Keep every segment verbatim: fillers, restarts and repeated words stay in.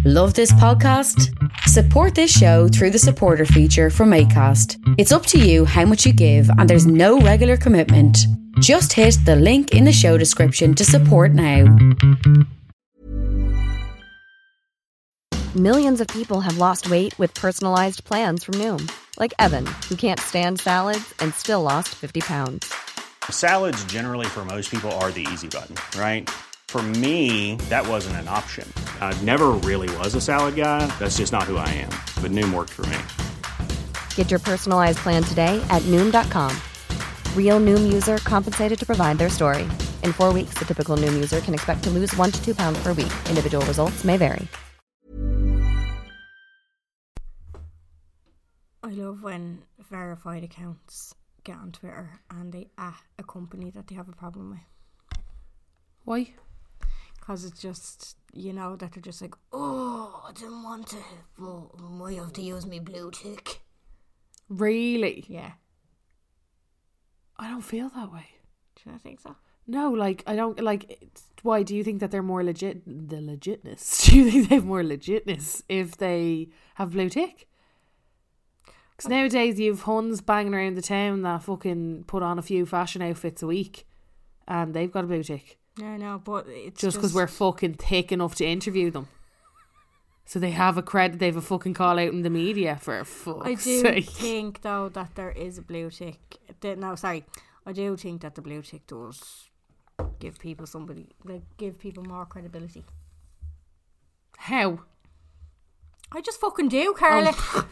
Love this podcast? Support this show through the supporter feature from Acast. It's up to you how much you give and there's no regular commitment. Just hit the link in the show description to support now. Millions of people have lost weight with personalized plans from Noom. Like Evan, who can't stand salads and still lost fifty pounds. Salads generally for most people are the easy button, right? For me, that wasn't an option. I never really was a salad guy. That's just not who I am. But Noom worked for me. Get your personalized plan today at Noom dot com. Real Noom user compensated to provide their story. In four weeks, the typical Noom user can expect to lose one to two pounds per week. Individual results may vary. I love when verified accounts get on Twitter and they at a company that they have a problem with. Why? Because it's just, you know, that they're just like, oh, I didn't want to, but I have to use my blue tick. Really? Yeah. I don't feel that way. Do you not think so? No, like, I don't, like, it's, why do you think that they're more legit, the legitness? Do you think they have more legitness if they have blue tick? Because nowadays you've Huns banging around the town that fucking put on a few fashion outfits a week and they've got a blue tick. Yeah, no, but it's just because we're fucking thick enough to interview them. So they have a credit, they have a fucking call out in the media for fuck's I do sake. think though that there is a blue tick. The, no, sorry, I do think that the blue tick does give people somebody, like, give people more credibility. How? I just fucking do, Carla. Oh.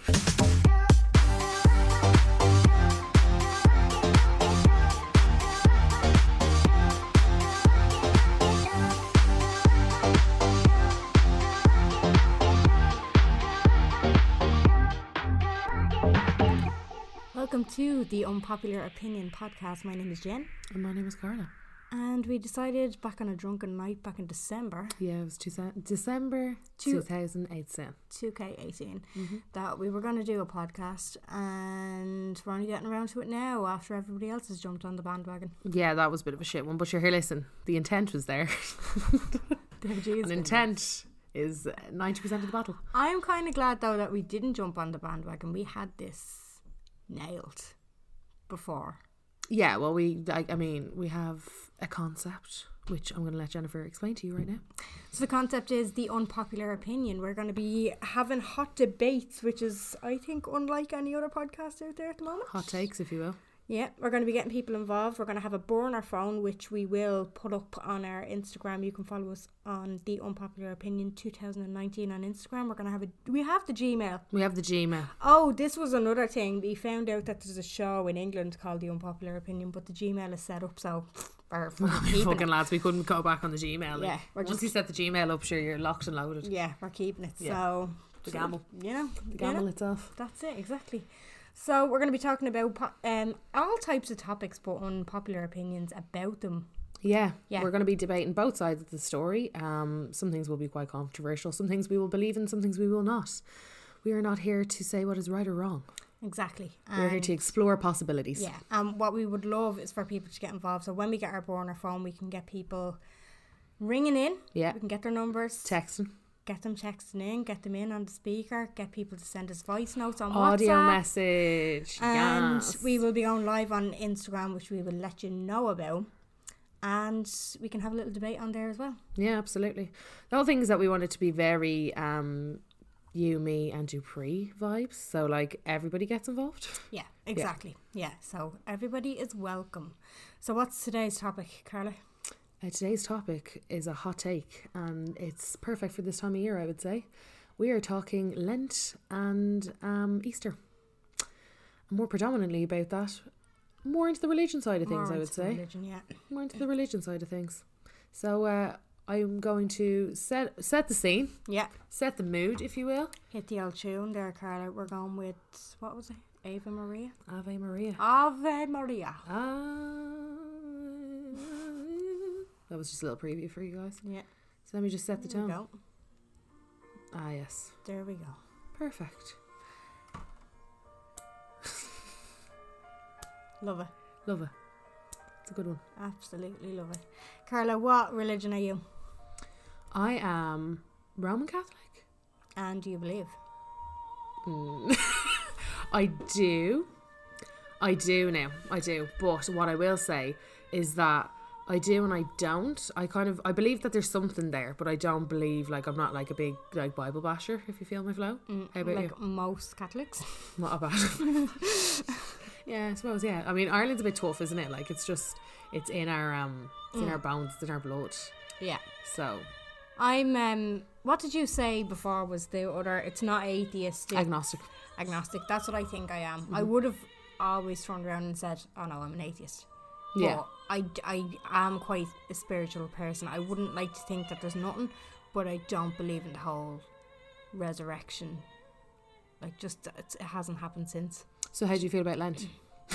Welcome to the Unpopular Opinion podcast. My name is Jen. And my name is Carla. And we decided back on a drunken night back in December. Yeah, it was two, December Two, twenty eighteen. two K eighteen. Mm-hmm. That we were going to do a podcast, and we're only getting around to it now after everybody else has jumped on the bandwagon. Yeah, that was a bit of a shit one. But you're here, listen, the intent was there. An intent is ninety percent of the battle. I'm kind of glad though that we didn't jump on the bandwagon. We had this nailed before. Yeah, well, we, I, I mean, we have a concept, which I'm going to let Jennifer explain to you right now. So the concept is the unpopular opinion. We're going to be having hot debates, which is, I think, unlike any other podcast out there at the moment. Hot takes, if you will. Yeah, we're going to be getting people involved. We're going to have a burner phone, which we will put up on our Instagram. You can follow us on the Unpopular Opinion twenty nineteen on Instagram. We're going to have a, we have the Gmail. We have the Gmail. Oh, this was another thing. We found out that there's a show in England called the Unpopular Opinion, but the Gmail is set up, so we're fucking, fucking lads, we couldn't go back on the Gmail. Like. Yeah, we're once just, you set the Gmail up, sure, you're locked and loaded. Yeah, we're keeping it. Yeah. So the gamble, you know, the gamble you know, itself. That's it, exactly. So we're going to be talking about po- um all types of topics, but unpopular opinions about them. Yeah, Yeah. We're going to be debating both sides of the story. Um, some things will be quite controversial. Some things we will believe in. Some things we will not. We are not here to say what is right or wrong. Exactly. We're here to explore possibilities. Yeah. And um, what we would love is for people to get involved. So when we get our burner phone, we can get people ringing in. Yeah. We can get their numbers. Texting. Get them texting in, get them in on the speaker, get people to send us voice notes on Audio WhatsApp. message. And yes. we will be going live on Instagram, which we will let you know about. And we can have a little debate on there as well. Yeah, absolutely. The whole thing is that we want it to be very um, you, me and Dupree vibes. So like everybody gets involved. Yeah, exactly. Yeah, yeah. So everybody is welcome. So what's today's topic, Carla? Uh, today's topic is a hot take, and it's perfect for this time of year, I would say. We are talking Lent and um, Easter. And more predominantly about that, more into the religion side of things, More I would into say. religion, yeah. More into the religion side of things. So uh, I'm going to set set the scene, Yeah. set the mood, if you will. Hit the old tune there, Carla. We're going with, what was it? Ave Maria? Ave Maria. Ave Maria. Ah, that was just a little preview for you guys. Yeah. So let me just set the There we tone. go. Ah, yes. There we go. Perfect. Love it. Love it. It's a good one. Absolutely love it. Carla, what religion are you? I am Roman Catholic. And do you believe? I do. I do now. I do. But what I will say is that I do and I don't. I kind of, I believe that there's something there, but I don't believe, like, I'm not like a big, like, Bible basher, if you feel my flow. Mm, How about like you? most Catholics. Not a bad. Yeah, I suppose, yeah. I mean, Ireland's a bit tough, isn't it? Like, it's just, it's in our, um, it's in Mm. our bones, it's in our blood. Yeah. So, I'm, um, what did you say before was the other, it's not atheist. agnostic. Agnostic. That's what I think I am. Mm-hmm. I would have always turned around and said, oh no, I'm an atheist. Yeah. But I, I am quite a spiritual person. I wouldn't like to think that there's nothing, but I don't believe in the whole resurrection. Like, just, it's, it hasn't happened since. So how do you feel about Lent?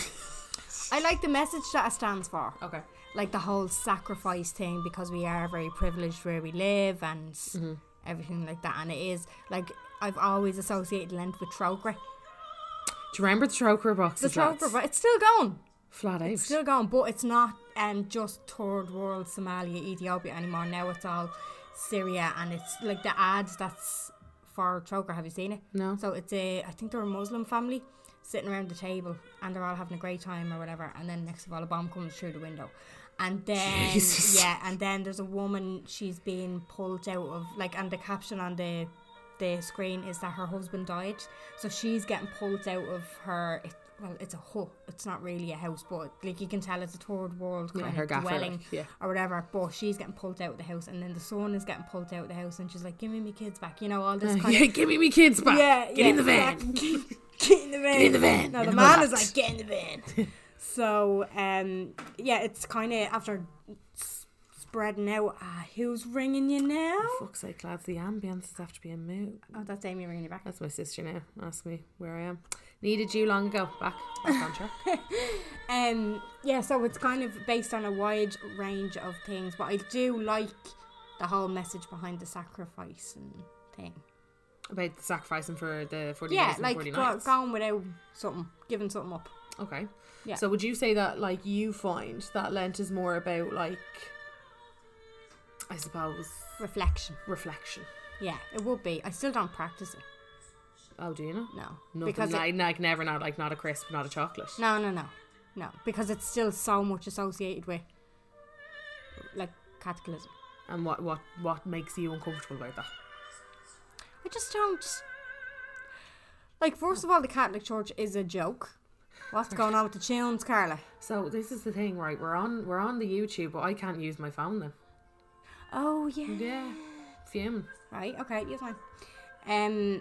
I like the message that it stands for. Okay. Like the whole sacrifice thing, because we are very privileged where we live and Mm-hmm. everything like that. And it is, like, I've always associated Lent with Trócaire. Do you remember the Trócaire boxes? The lads? Trócaire, but it's still going. Flat out. It's still going, but it's not um, just third world Somalia, Ethiopia anymore. Now it's all Syria, and it's like the ads that's for Trócaire. Have you seen it? No. So it's a, I think they're a Muslim family sitting around the table, and they're all having a great time or whatever. And then next of all, a bomb comes through the window, and then Jesus. yeah, and then there's a woman. She's being pulled out of, like, and the caption on the the screen is that her husband died, so she's getting pulled out of her. It, well, it's a hut. It's not really a house, but like you can tell it's a third world Yeah, kind her of gaffer, dwelling like, yeah. or whatever. But she's getting pulled out of the house, and then the son is getting pulled out of the house, and she's like, "Give me my kids back," you know, all this kind Yeah, of. give me my kids back. Yeah, Get yeah, in the van. exactly. Get in the van. Get in the van. No, In the the man box. is like, get in the van. So, um, yeah, it's kind of after s- spreading out. Ah, who's ringing you now? Fuck's sake, lads, the ambience is after being moved. Oh, that's Amy ringing you back. That's my sister now. Ask me where I am. Needed you long ago. Back, back on track. Um, yeah, so it's kind of based on a wide range of things, but I do like the whole message behind the sacrifice and thing. About the sacrificing for the forty Yeah, days and like forty go, nights. going without something, giving something up. Okay. Yeah. So would you say that, like, you find that Lent is more about, like, I suppose, Reflection. reflection? Yeah, it would be. I still don't practice it. Oh, do you know? No. Nothing, because like, it, like never, not like not a crisp, not a chocolate. no, no, no. No. Because it's still so much associated with, like, catechism. And what, what, what makes you uncomfortable about that? I just don't. Like, first of all, the Catholic Church is a joke. What's going on with the tunes, Carla? So this is the thing, right? We're on we're on the YouTube, but I can't use my phone then. Oh, yeah. Yeah, fuming. Right, okay, use mine. Um,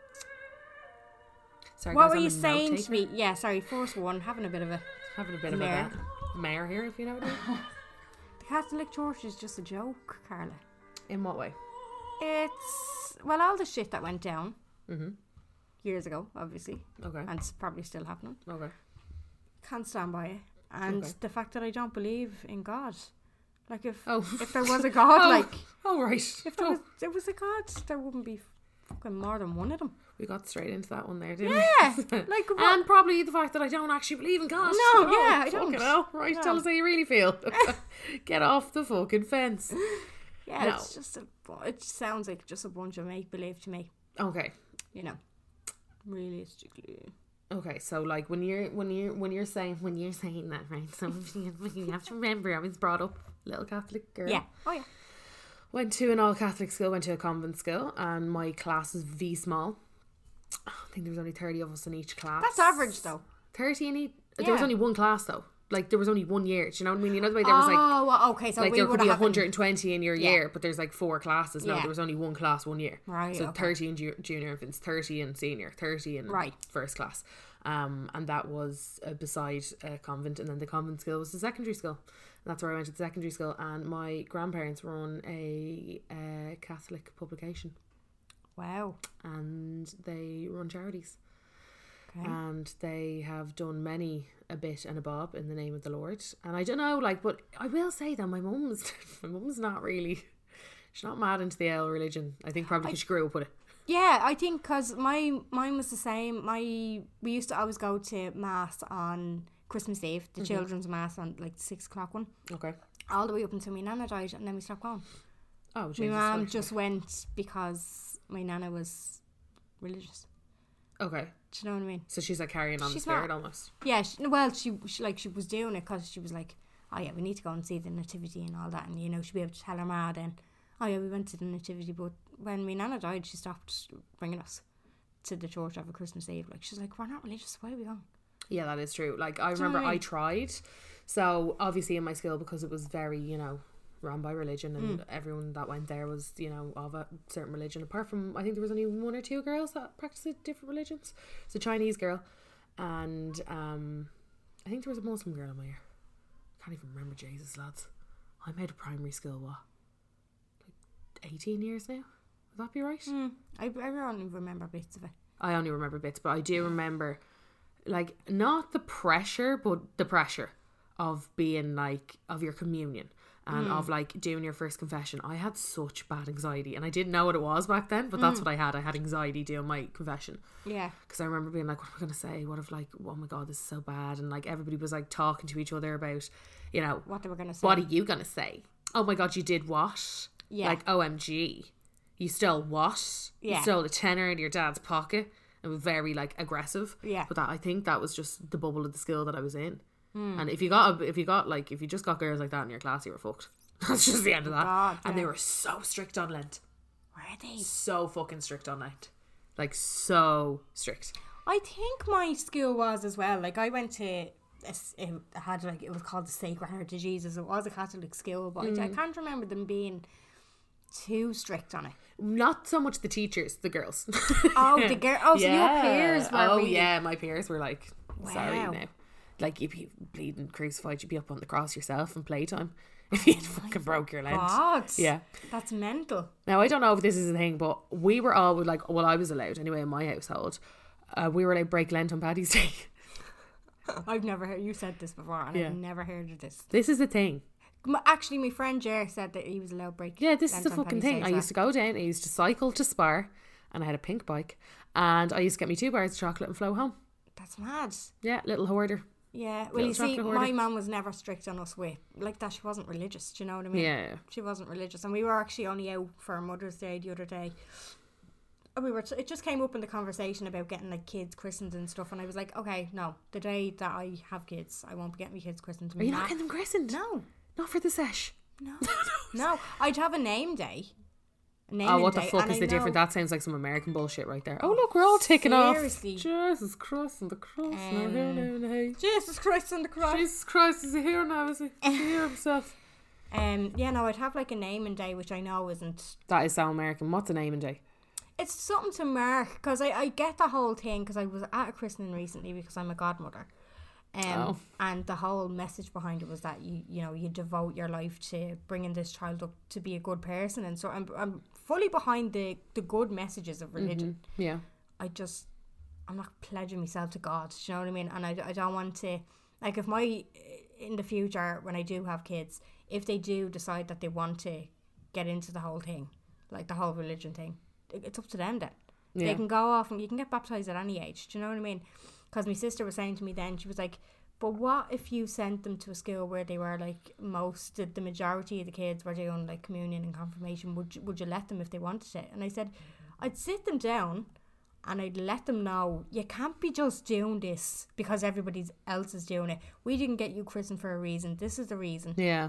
Sorry, what guys, were I'm you a saying note to me? Yeah, sorry, first one, having a bit of a... Having a bit of Mare. a mare here, if you know what I mean. The Catholic Church is just a joke, Carla. In what way? It's... Well, all the shit that went down Mm-hmm. years ago, obviously, Okay. and it's probably still happening. Okay. Can't stand by it. And Okay. the fact that I don't believe in God. Like, if Oh. if there was a God, Oh. like... Oh right. If there Oh. was, there was a God, there wouldn't be fucking more than one of them. We got straight into that one there, didn't Yeah, we? like what? And probably the fact that I don't actually believe in God. No, Oh, yeah, I fucking don't. hell. Right, No. tell us how you really feel. Get off the fucking fence. Yeah, No. it's just a... It sounds like just a bunch of make-believe to me, Okay. you know. Realistically. Okay, so like when you're when you're when you're saying when you're saying that, right? So you have to remember I was brought up little Catholic girl. Yeah. Oh, yeah. Went to an all Catholic school, went to a convent school, and my class was V small. I think there was only thirty of us in each class. That's average, though. Thirty in each. There was Yeah. only one class though. Like there was only one year. Do you know what I mean? You know the way there was like Oh, well, okay, so like we there would could be have one hundred twenty in your Yeah. year, but there's like four classes. No, Yeah. there was only one class one year. Right, So okay. thirty in ju- junior infants, thirty in senior, thirty in Right. first class. Um, and that was uh, beside a convent, and then the convent school was the secondary school. And that's where I went to the secondary school. And my grandparents run a uh, Catholic publication, Wow. and they run charities. Okay. And they have done many a bit and a bob in the name of the Lord. And I don't know, like, but I will say that my mum's my mum's not really, she's not mad into the old religion. I think probably because she grew up with it. Yeah, I think because my mine was the same. My we used to always go to mass on Christmas Eve, the children's mass on like the six o'clock one, Okay. all the way up until my nana died, and then we stopped going. Oh, My Jesus. mum like- just went because my nana was religious. Okay. Do you know what I mean? So she's like carrying on She's the spirit not. almost. Yeah, she, well, she, she like she was doing it because she was like, oh yeah, we need to go and see the nativity and all that, and you know she'd be able to tell her ma then, oh yeah, we went to the nativity, but when my nana died, she stopped bringing us to the church over Christmas Eve. Like she's like, we're not religious, why are we going? Yeah, that is true. Like I Do you know remember what I I mean? tried. So obviously in my school, because it was very, you know, run by religion, and Mm. everyone that went there was, you know, of a certain religion. Apart from, I think there was only one or two girls that practiced different religions. It's a Chinese girl, and um, I think there was a Muslim girl in my year. Can't even remember. Jesus, lads, I'm out of primary school. What, like eighteen years now? Would that be right? Mm, I, I only remember bits of it. I only remember bits, but I do remember, like, not the pressure, but the pressure of being like, of your communion and of like doing your first confession. I had such bad anxiety, and I didn't know what it was back then, but that's what I had. I had anxiety doing my confession. Yeah. Because I remember being like, what am I going to say? What if like, oh my God, this is so bad. And like everybody was like talking to each other about, you know, What they were going to say. what are you going to say? Oh my God, you did what? Yeah. Like, O M G. You stole what? Yeah. You stole a tenner in your dad's pocket. It was very like aggressive. Yeah. But that, I think that was just the bubble of the school that I was in. Hmm. And if you got, a, if you got like, if you just got girls like that in your class, you were fucked. That's just the end of that. God, and they yeah. were so strict on Lent. Were they? So fucking strict on Lent. Like, so strict. I think my school was as well. Like I went to, a s- it had like, it was called the Sacred Heart of Jesus. It was a Catholic school, but I, I can't remember them being too strict on it. Not so much the teachers, the girls. Oh, the girl. Oh, so your Yeah. peers were Oh really... yeah, my peers were like, sorry Wow. now. Like, you'd be bleeding crucified, you'd be up on the cross yourself in playtime if you'd fucking broke your Lent. God. Yeah. That's mental. Now, I don't know if this is a thing, but we were all like, well, I was allowed anyway in my household. Uh, we were allowed to break Lent on Paddy's Day. I've never heard, you said this before, and Yeah. I've never heard of this. This is a thing. M- Actually, my friend Jer said that he was allowed to break. Yeah, this Lent is a on fucking Paddy's thing. Day I as used to go down, I used to cycle to Spar, and I had a pink bike, and I used to get me two bars of chocolate and flow home. well. That's mad. Yeah, little hoarder. Yeah, well, Little you see, chocolate my hoarder. mum was never strict on us with like that. She wasn't religious. Do you know what I mean? Yeah. She wasn't religious, and we were actually only out for Mother's Day the other day. And we were. T- it just came up in the conversation about getting like kids christened and stuff, and I was like, okay, no, the day that I have kids, I won't be getting my kids christened. Are you not getting them christened? No, Not for the sesh. no, no. I'd have a name day. A naming Oh, what the day, fuck and is I the difference? know- That sounds like some American bullshit right there. Oh, look, we're all ticking off. Seriously. Jesus Christ and the cross. now, Um, here, now, now, hey. Jesus Christ on the cross. Jesus Christ, is he here now? Is he? Is he here himself? Um, yeah, no, I'd have like a naming day, which I know isn't. That is so American. What's a naming day? It's something to mark, because I, I get the whole thing, because I was at a christening recently because I'm a godmother. Um, Oh. And the whole message behind it was that you you know you devote your life to bringing this child up to be a good person, and so I'm I'm fully behind the the good messages of religion. Yeah. I just I'm not pledging myself to God. Do you know what I mean? And I, I don't want to, like, if my in the future when I do have kids, if they do decide that they want to get into the whole thing, like the whole religion thing, it- it's up to them then. Yeah. They can go off and you can get baptized at any age. Do you know what I mean? Because my sister was saying to me then, she was like, but what if you sent them to a school where they were like most, the, the majority of the kids were doing like communion and confirmation? Would you, would you let them if they wanted it? And I said, I'd sit them down and I'd let them know you can't be just doing this because everybody else is doing it. We didn't get you christened for a reason. This is the reason. Yeah.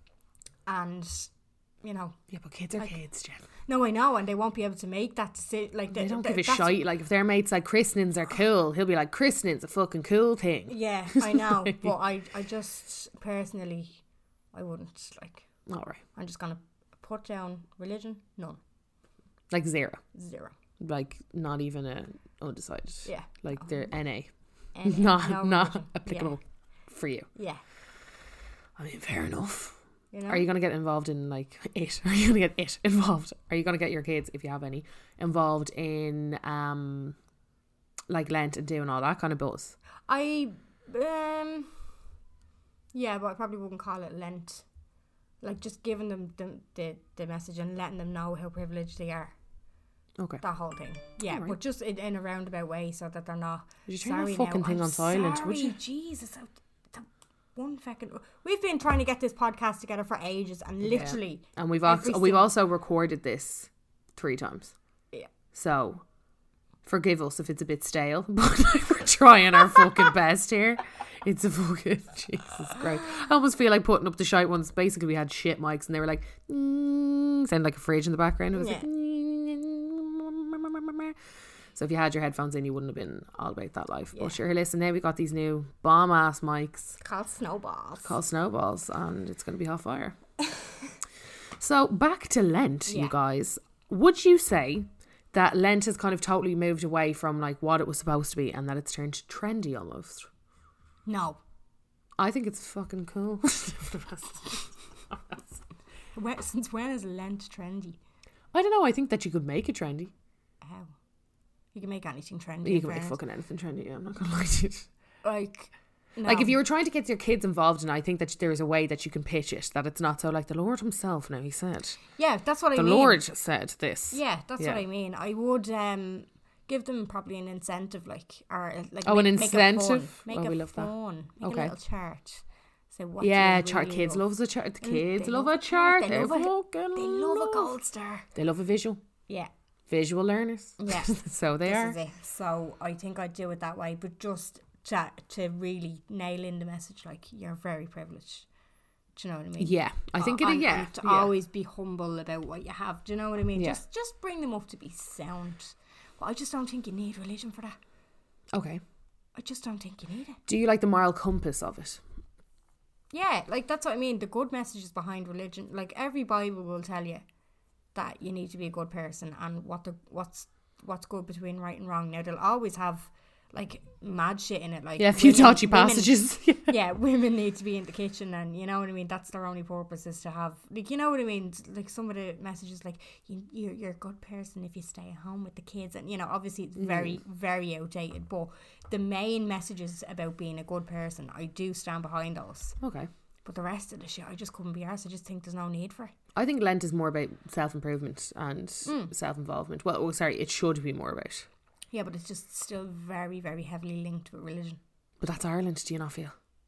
And, you know, Yeah, but kids are kids, Jen. no, I know, and they won't be able to make that decision. Like They don't give a that's- shite. Like, if their mates like christenings are cool, he'll be like, christening's a fucking cool thing. Yeah, I know, but I, I just personally, I wouldn't like. All right. I'm just gonna put down religion. None. Like zero. Zero. Like, not even a undecided. Yeah. Like, they're N A. And Not, no not religion. applicable for you. Yeah. I mean, fair enough. yeah. You know? Are you going to get involved in, like, it? Are you going to get it involved? Are you going to get your kids, if you have any, involved in, um, like, Lent and doing all that kind of buzz? I um. Yeah, but I probably wouldn't call it Lent. Like, just giving them the the, the message and letting them know how privileged they are. Okay. That whole thing. Yeah, Alright. but just in, in a roundabout way so that they're not. Would you turn that Sorry fucking now, thing I'm on silent, sorry, would you? Jesus. I, the, one second. We've been trying to get this podcast together for ages, and literally, yeah. and we've also every we've single- also recorded this three times. Yeah. So, forgive us if it's a bit stale, but we're trying our fucking best here. It's a fucking Jesus Christ. I almost feel like putting up the shite ones. Basically, we had shit mics, and they were like, mm, sound like a fridge in the background. It was Yeah. like. So if you had your headphones in, you wouldn't have been all about that life. Yeah. But sure, listen, now we got these new bomb ass mics called snowballs. called Snowballs, and it's going to be hot fire. So back to Lent, Yeah. you guys. Would you say that Lent has kind of totally moved away from like what it was supposed to be, and that it's turned trendy almost? No. I think it's fucking cool. When, since when is Lent trendy? I don't know. I think that you could make it trendy. How? You can make anything trendy. You in can make fairness. fucking anything trendy. Yeah, I'm not gonna lie to you. Like, no. Like if you were trying to get your kids involved, and I think that there's a way that you can pitch it, that it's not so like the Lord himself. Now he said, Yeah, that's what I the mean. Lord said this. Yeah, that's Yeah. what I mean. I would um give them probably an incentive, like or uh, like Oh, make, an make it fun. incentive? Make Oh, it we love that. fun. Make Okay. a little chart. So what? Yeah, do you chart. really Kids love? loves a chart. The And kids they love a chart. They They love a, fucking they love a love- gold star. They love a visual. Yeah. Visual learners. Yeah. So they this are. is it. So I think I'd do it that way, but just to to really nail in the message, like you're very privileged. Do you know what I mean? Yeah, I think it. And- Yeah, and to yeah. always be humble about what you have. Do you know what I mean? Yeah. Just just bring them up to be sound. But I just don't think you need religion for that. Okay. I just don't think you need it. Do you like the moral compass of it? Yeah, like that's what I mean. The good messages behind religion, like every Bible will tell you that you need to be a good person and what the what's what's good between right and wrong. Now they'll always have like mad shit in it, like Yeah, a few women- dodgy women- passages. yeah, women need to be in the kitchen, and you know what I mean. That's their only purpose is to have, like, you know what I mean. Like some of the messages, like you, you're you're a good person if you stay at home with the kids, and you know, obviously it's very very outdated. But the main messages about being a good person, I do stand behind those. Okay. But the rest of the shit, I just couldn't be arsed. I just think there's no need for it. I think Lent is more about self-improvement and Mm. self-involvement. Well, oh, sorry, it should be more about. Yeah, but it's just still very very heavily linked with religion. But that's Ireland, do you not feel?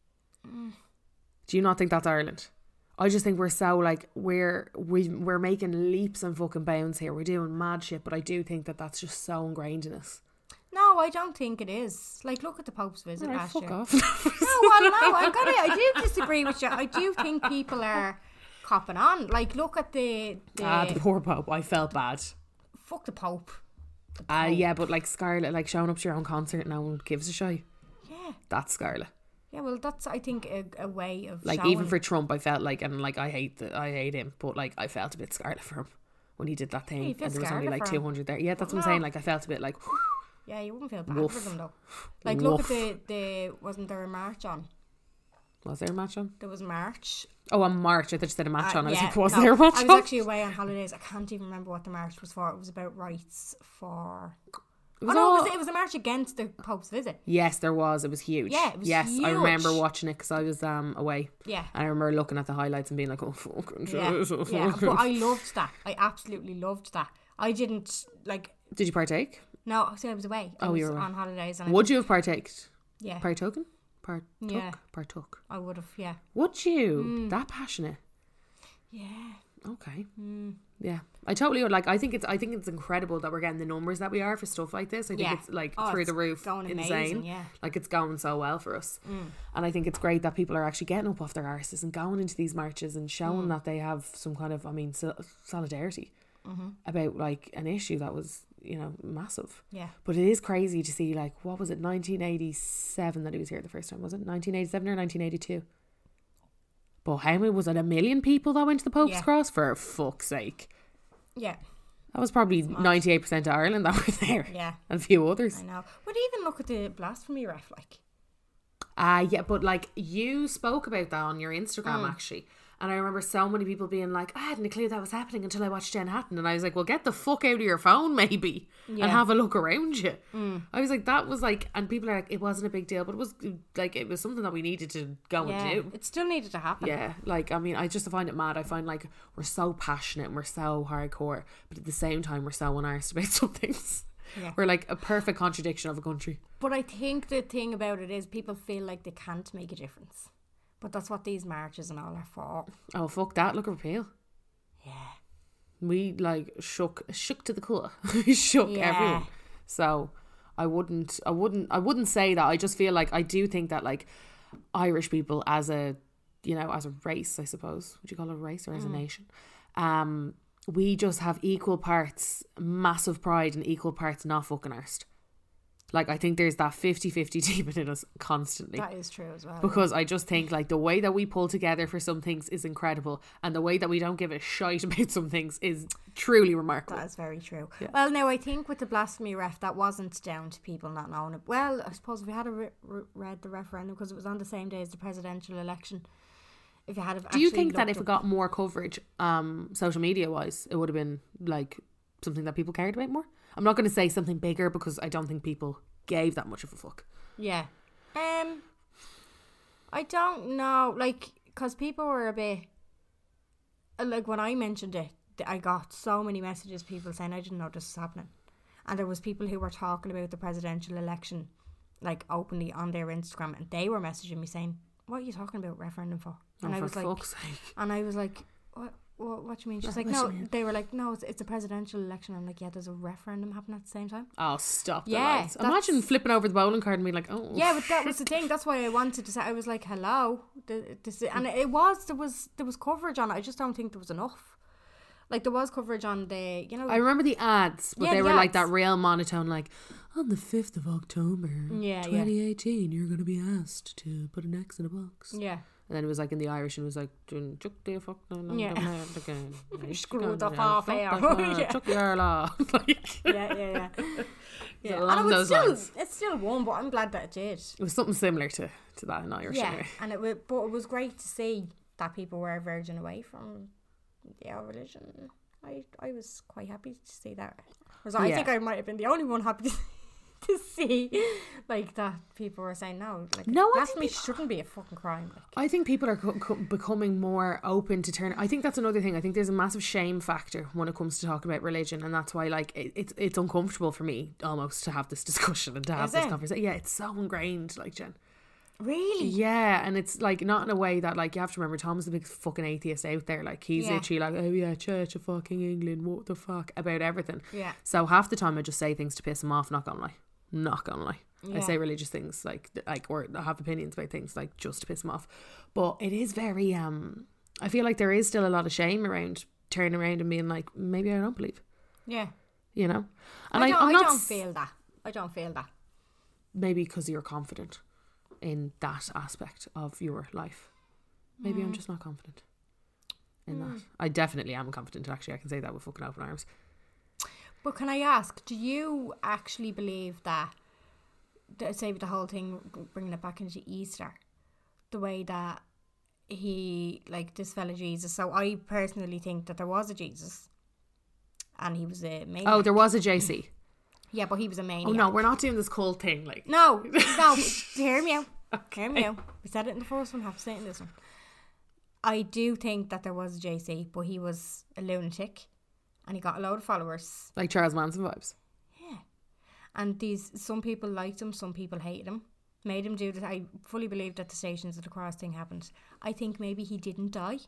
Mm. Do you not think that's Ireland? I just think we're so like we're we we're making leaps and fucking bounds here. We're doing mad shit, but I do think that that's just so ingrained in us. No, I don't think it is. Like, look at the Pope's visit Alright, last fuck year. off. No, well, no, I'm gonna. I do disagree with you. I do think people are copping on. Like, look at the the, Ah, the poor Pope. I felt bad. fuck the Pope. The Ah, uh, Pope. yeah, but like Scarlett, like showing up to your own concert, and no one gives a shit. Yeah, That's Scarlett. yeah. Well, that's I think a, a way of Like showing. even for Trump, I felt like, and like I hate that I hate him, but like I felt a bit Scarlet for him when he did that thing, you feel and there was only Scarlet like for two him? hundred there. Yeah, that's what I'm No. saying. Like I felt a bit like. Yeah, you wouldn't feel bad Woof. for them though. Like, look Woof. at the the wasn't there a march on? Was there a match on? There was a march. Oh, a march. I thought you said a match Uh, on. I was yeah, like, was no, there a match I on? was actually away on holidays. I can't even remember what the march was for. It was about rights for. It was oh no, all- it was, it was a march against the Pope's visit. Yes, there was. It was huge. Yeah, it was yes, I remember huge. watching it because I was um away. Yeah. And I remember looking at the highlights and being like, oh, fucking Yeah, shit. yeah, but I loved that. I absolutely loved that. I didn't like. Did you partake? No, see, I was away. I Oh, was you were away. on holidays. And I Would just- you have partaked? Yeah, Partoken? Partook? Yeah. Partook. I would have. Yeah, Would you? Mm. That passionate? yeah. Okay. Mm. Yeah, I totally would. Like, I think it's, I think it's incredible that we're getting the numbers that we are for stuff like this. I think Yeah. it's like Oh, through it's the roof, going insane. amazing, yeah. Like it's going so well for us, Mm. and I think it's great that people are actually getting up off their arses and going into these marches and showing Mm. that they have some kind of, I mean, so- solidarity Mm-hmm. about like an issue that was, you know, massive. Yeah. But it is crazy to see, like, what was it, nineteen eighty-seven that he was here the first time? Was it nineteen eighty-seven or nineteen eighty-two? But how many, was it a million people that went to the Pope's Yeah. Cross? For fuck's sake. Yeah, That was probably ninety-eight percent of Ireland that were there. yeah. And a few others. I know. But even look at the blasphemy ref, like. Ah, uh, yeah, but like you spoke about that on your Instagram Mm. actually. And I remember so many people being like, I hadn't a clue that was happening until I watched Jen Hatton. And I was like, well, get the fuck out of your phone maybe Yeah. and have a look around you. Mm. I was like, that was like, and people are like, it wasn't a big deal, but it was like, it was something that we needed to go Yeah, and do. it still needed to happen. Yeah, like, I mean, I just find it mad. I find like we're so passionate and we're so hardcore, but at the same time, we're so unarsed about some things. Yeah. We're like a perfect contradiction of a country. But I think the thing about it is people feel like they can't make a difference. But that's what these marches and all are for. Oh, fuck that. Look at repeal. Yeah. We, like, shook shook to the core. We shook Yeah. everyone. So I wouldn't, I wouldn't, I wouldn't say that. I just feel like I do think that, like, Irish people as a, you know, as a race, I suppose. Would you call it a race or as a nation? Um, we just have equal parts massive pride and equal parts not fucking arsed. Like, I think there's that fifty-fifty demon in us constantly. That is true as well. Because I just think, like, the way that we pull together for some things is incredible, and the way that we don't give a shite about some things is truly remarkable. That is very true. Yeah. Well, now, I think with the blasphemy ref, that wasn't down to people not knowing it. Well, I suppose if we had a re- re- read the referendum, because it was on the same day as the presidential election, if you had have Do you actually think that looked if it up- got more coverage, um, social media wise, it would have been like something that people cared about more? I'm not going to say something bigger because I don't think people gave that much of a fuck. Yeah. Um, I don't know, like, because people were a bit, like, when I mentioned it, I got so many messages, people saying, I didn't know this was happening. And there was people who were talking about the presidential election, like, openly on their Instagram, and they were messaging me saying, what are you talking about referendum for? And Oh, I for was like, fuck's sake. and I was like, what? What, what do you mean? She's What like, do no. you mean? They were like, no, it's, it's a presidential election. I'm like, yeah, there's a referendum happening at the same time. Oh, stop the Yeah, lights. Imagine that's- flipping over the bowling card and being like, oh. Yeah, but that was the thing. That's why I wanted to say. I was like, hello, Th- this, and it was there was there was coverage on it. I just don't think there was enough. Like, there was coverage on the, you know. I remember the ads, but Yeah, they the were like that ads. real monotone, like, on the fifth of October, Yeah, yeah. twenty eighteen, you're going to be asked to put an X in a box. Yeah. And then it was like in the Irish, and it was like, "Dun- chuck the fuck down on Yeah. the mad again. Screw the Fuck far the fair. far, Yeah. chuck your law." Like, Yeah, yeah, yeah. yeah. along And it was those still, lines. it's still one, but I'm glad that it did. It was something similar to, to that in Irish. Yeah, Anyway. and it was, but it was great to see that people were verging away from the old religion. I, I was quite happy to see that. Whereas I Yeah. think I might have been the only one happy to, to see, like, that people were saying no, like, No, I think blasphemy people- shouldn't be a fucking crime. Like, I think people are co- co- becoming more open to turn. I think that's another thing. I think there's a massive shame factor when it comes to talking about religion, and that's why, like, it, it's it's uncomfortable for me almost to have this discussion and to have Is this it? conversation. Yeah, it's so ingrained, like, Jen. really? Yeah, and it's like not in a way that, like, you have to remember Tom's the big fucking atheist out there. Like, he's Yeah. literally like, oh yeah, Church of fucking England, what the fuck about everything. Yeah. So half the time I just say things to piss him off. Not gonna lie, not gonna lie. I Yeah. say religious things like like or I have opinions about things like just to piss him off. But it is very um. I feel like there is still a lot of shame around turning around and being like, maybe I don't believe. Yeah. You know, and I don't, I'm I not don't s- feel that. I don't feel that. maybe because you're confident in that aspect of your life. Maybe I'm just not confident in that. I definitely am confident, actually. I can say that with fucking open arms. But can I ask, do you actually believe that, that say with the whole thing, bringing it back into Easter, the way that he, like, this fella Jesus, so I personally think that there was a Jesus and he was a maniac. Oh, there was a J C. Yeah, but he was a maniac. Oh no, we're not doing this cult thing. Like, No, no, hear me out. Hear me out. We said it in the first one, have to say it in this one. I do think that there was a J C, but he was a lunatic and he got a load of followers. like Charles Manson vibes. Yeah. And these, some people liked him, some people hated him. Made him do this. I fully believe that the Stations of the Cross thing happened. I think maybe he didn't die.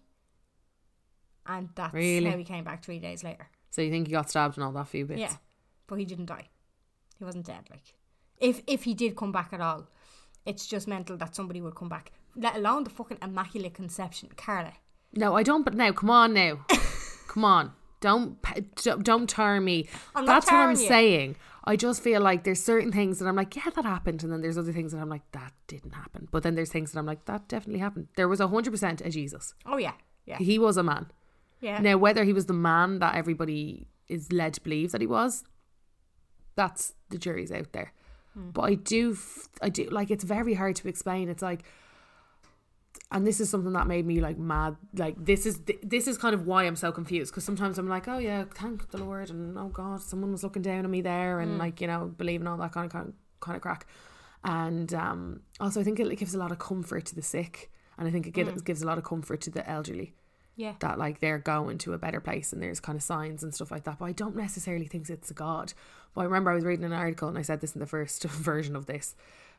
And that's Really? how he came back three days later. So you think he got stabbed and all that few bits? Yeah. But he didn't die. He wasn't dead, like. If if he did come back at all, it's just mental that somebody would come back. Let alone the fucking Immaculate Conception. Carla. No, I don't. But now, come on now. Come on. Don't p- don't, don't turn me. I'm not That's what I'm turning you. saying. I just feel like there's certain things that I'm like, yeah, that happened. And then there's other things that I'm like, that didn't happen. But then there's things that I'm like, that definitely happened. There was one hundred percent a Jesus. Oh, yeah. Yeah. He was a man. Yeah. Now, whether he was the man that everybody is led to believe that he was, that's the jury's out there. Hmm. But I do, f- I do, like, it's very hard to explain. It's like, and this is something that made me like mad. Like, this is th- this is kind of why I'm so confused, because sometimes I'm like, oh yeah, thank the Lord, and oh God, someone was looking down on me there, and like, you know, believing all that kind of kind of, kind of crack. And um, also, I think it gives a lot of comfort to the sick, and I think it gives, gives a lot of comfort to the elderly. Yeah. That like they're going to a better place and there's kind of signs and stuff like that. But I don't necessarily think it's a God. But I remember I was reading an article, and I said this in the first version of this,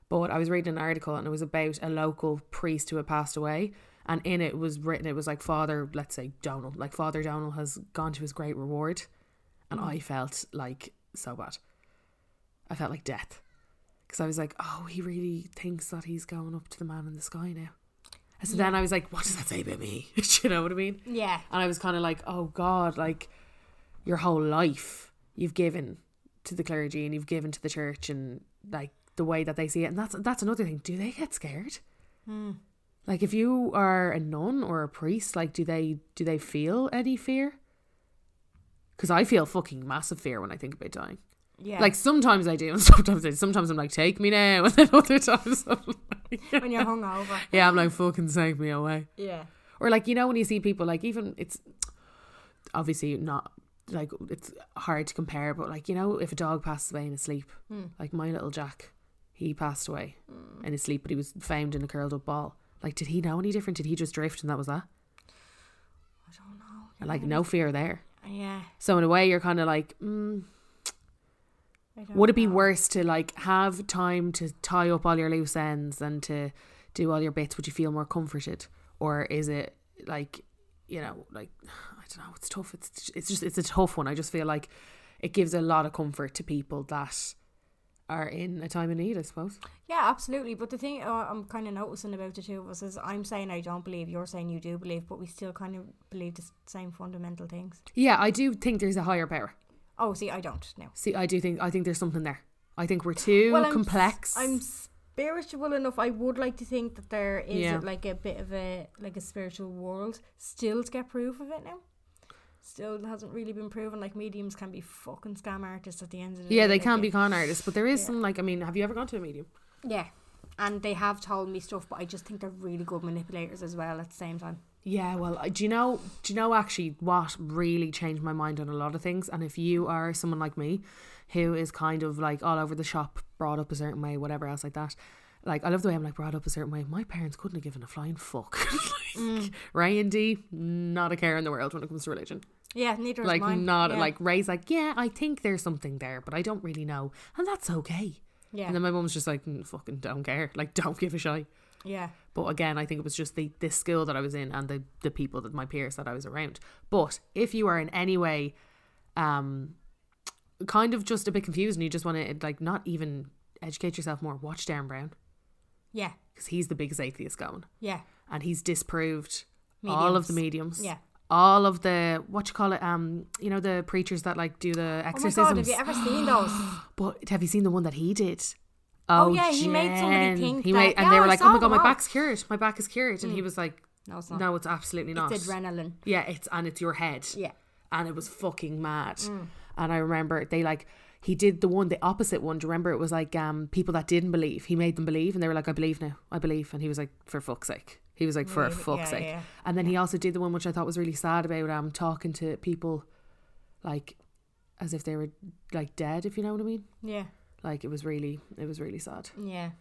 But I was reading an article and it was about a local priest who had passed away. And in it was written, it was like Father, let's say Donal, like Father Donal has gone to his great reward. And mm. I felt like so bad. I felt like death. Because I was like, oh, he really thinks that he's going up to the man in the sky now. And so yeah. then I was like, what does that say about me? Do you know what I mean? Yeah. And I was kind of like, oh God, like your whole life you've given to the clergy and you've given to the church and like the way that they see it. And that's that's another thing. Do they get scared? Hmm. Like if you are a nun or a priest, like do they do they feel any fear? Because I feel fucking massive fear when I think about dying. Yeah. Like sometimes I do and sometimes I sometimes I'm like, take me now, and then other times I'm like, when you're hungover. Yeah, I'm like, fucking take me away. Yeah. Or like, you know, when you see people like, even it's obviously not like, it's hard to compare, but like, you know, if a dog passes away in his sleep, mm. like my little Jack, he passed away mm. in his sleep, but he was found in a curled up ball. Like, did he know any different? Did he just drift and that was that? I don't know. And like, no fear there. Yeah. So in a way you're kind of like, mm, would it be know. worse to like have time to tie up all your loose ends and to do all your bits? Would you feel more comforted? Or is it like, you know, like, I don't know, it's tough. It's it's just, it's a tough one. I just feel like it gives a lot of comfort to people that are in a time of need, I suppose. Yeah, absolutely. But the thing uh, I'm kind of noticing about the two of us is I'm saying I don't believe, you're saying you do believe, but we still kind of believe the same fundamental things. Yeah, I do think there's a higher power. Oh, see, I don't know. See, I do think, I think there's something there. I think we're too well, I'm, complex. I'm spiritual enough. I would like to think that there is yeah. a, like a bit of a, like a spiritual world still to get proof of it now. Still hasn't really been proven. Like mediums can be fucking scam artists at the end of the yeah, day. Yeah, they can like be it. con artists, but there is yeah. some like, I mean, have you ever gone to a medium? Yeah. And they have told me stuff, but I just think they're really good manipulators as well at the same time. Yeah, well, do you know, do you know actually what really changed my mind on a lot of things? And if you are someone like me, who is kind of like all over the shop, brought up a certain way, whatever else like that, like I love the way I'm like brought up a certain way. My parents couldn't have given a flying fuck. like, mm. Ray and Dee, not a care in the world when it comes to religion. Yeah, neither like is mine. Not yeah. like Ray's like, yeah, I think there's something there, but I don't really know, and that's okay. Yeah. And then my mum's just like, mm, fucking don't care, like don't give a shit. Yeah. But again, I think it was just the, the school that I was in and the, the people that my peers that I was around. But if you are in any way um, kind of just a bit confused and you just want to like not even educate yourself more, watch Darren Brown. Yeah. Because he's the biggest atheist going. Yeah. And he's disproved mediums. all of the mediums. Yeah. All of the, what you call it, um, you know, the preachers that like do the exorcisms. Oh my God, have you ever seen those? But have you seen the one that he did? Oh, oh yeah, he Jen. made somebody think he that. Made, and yeah, they were I like, oh my God, my them back's cured. My back is cured. And mm. he was like, no, it's not. No, it's absolutely not. It's adrenaline. Yeah, it's and it's your head. Yeah. And it was fucking mad. Mm. And I remember they like, he did the one, the opposite one. Do you remember? It was like um people that didn't believe. He made them believe and they were like, I believe now. I believe. And he was like, for fuck's sake. He was like, for really? fuck's yeah, sake. Yeah. And then he also did the one which I thought was really sad about um talking to people like as if they were like dead, if you know what I mean. Yeah. Like it was really, it was really sad. Yeah.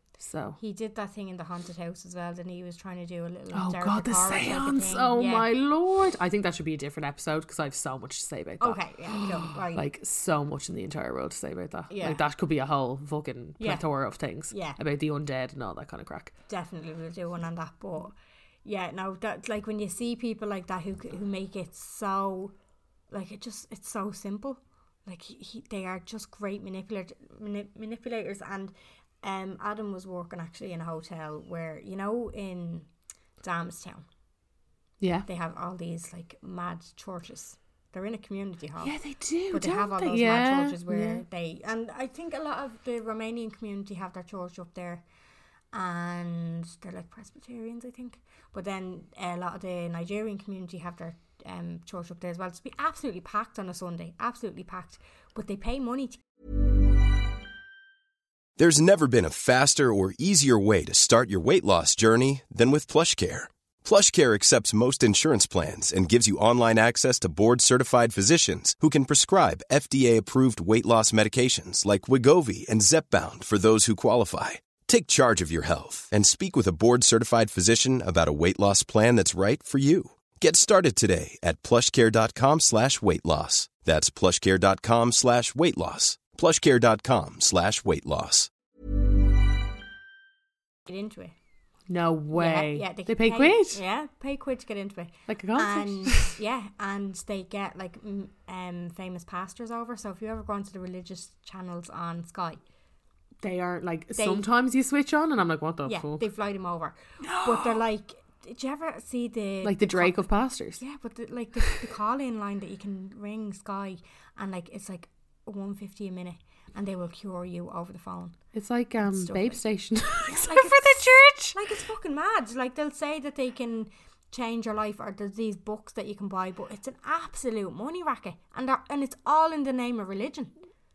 So he did that thing in the haunted house as well. Then he was trying to do a little. Oh God, the seance! Oh yeah. My Lord! I think that should be a different episode because I have so much to say about that. Okay, yeah, go, right. Like so much in the entire world to say about that. Yeah, like that could be a whole fucking plethora yeah. of things. Yeah, about the undead and all that kind of crack. Definitely, we'll do one on that. But yeah, no, that like when you see people like that who who make it so, like it just it's so simple. Like he, he they are just great manipulator manip- manipulators and. Um, Adam was working actually in a hotel where, you know, in Damstown, yeah, they have all these like mad churches. They're in a community hall. Yeah, they do. But they don't have all they? those yeah. mad churches where yeah. they, and I think a lot of the Romanian community have their church up there, and they're like Presbyterians, I think. But then a lot of the Nigerian community have their um church up there as well. It's be absolutely packed on a Sunday, absolutely packed. But they pay money to. There's never been a faster or easier way to start your weight loss journey than with PlushCare. PlushCare accepts most insurance plans and gives you online access to board-certified physicians who can prescribe F D A-approved weight loss medications like Wegovy and Zepbound for those who qualify. Take charge of your health and speak with a board-certified physician about a weight loss plan that's right for you. Get started today at plushcare.com slash weight loss. That's plushcare.com slash weight loss. plushcare.com slash weight loss. get into it. No way. Yeah, yeah they, they, pay, pay quid? Yeah, pay quid to get into it. Like a concert? And yeah, and they get like m- um famous pastors over. So if you ever go onto the religious channels on Sky, They are like, They- sometimes you switch on and I'm like, what the yeah, fuck? they fly them over. But they're like, did you ever see the Like the Drake of pastors. Yeah, but the, like the, the call-in line that you can ring Sky, and like it's like one fifty a minute, and they will cure you over the phone. It's like um Stuff Babe like- Station. Except Like for the it's- church. Like it's fucking mad. Like they'll say that they can change your life, or there's these books that you can buy, but it's an absolute money racket, and they're- and it's all in the name of religion.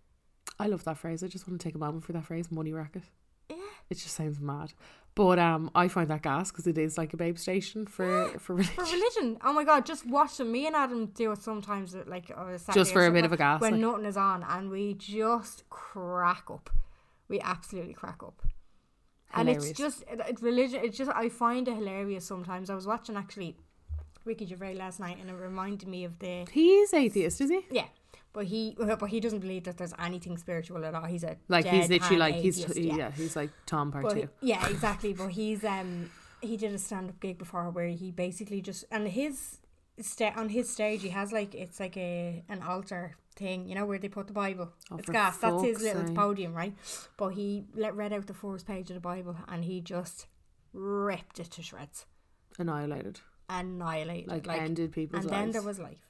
I love that phrase. I just want to take a moment for that phrase, money racket. Yeah. It just sounds mad. But um, I find that gas because it is like a Babe Station for, for religion. For religion, oh my god! Just watching me and Adam do it sometimes, like on a Saturday Just for or a bit something, of a gas, when like. nothing is on, and we just crack up. We absolutely crack up, and Hilarious. it's just it, it, religion. It's just I find it hilarious sometimes. I was watching actually Ricky Gervais last night, and it reminded me of the He's atheist, is he? yeah. But he, but he doesn't believe that there's anything spiritual at all. He's a Like he's literally deadpan like he's atheist, he- yeah. yeah. he's like Tom part But two. yeah, exactly. But he's um he did a stand up gig before where he basically just and his sta- on his stage he has like it's like a an altar thing, you know, where they put the Bible. Oh, it's for gas. That's his fuck's little sake. podium, right? But he let read out the first page of the Bible and he just ripped it to shreds, Annihilated. annihilated, Like, like, ended people's and lives. then there was life,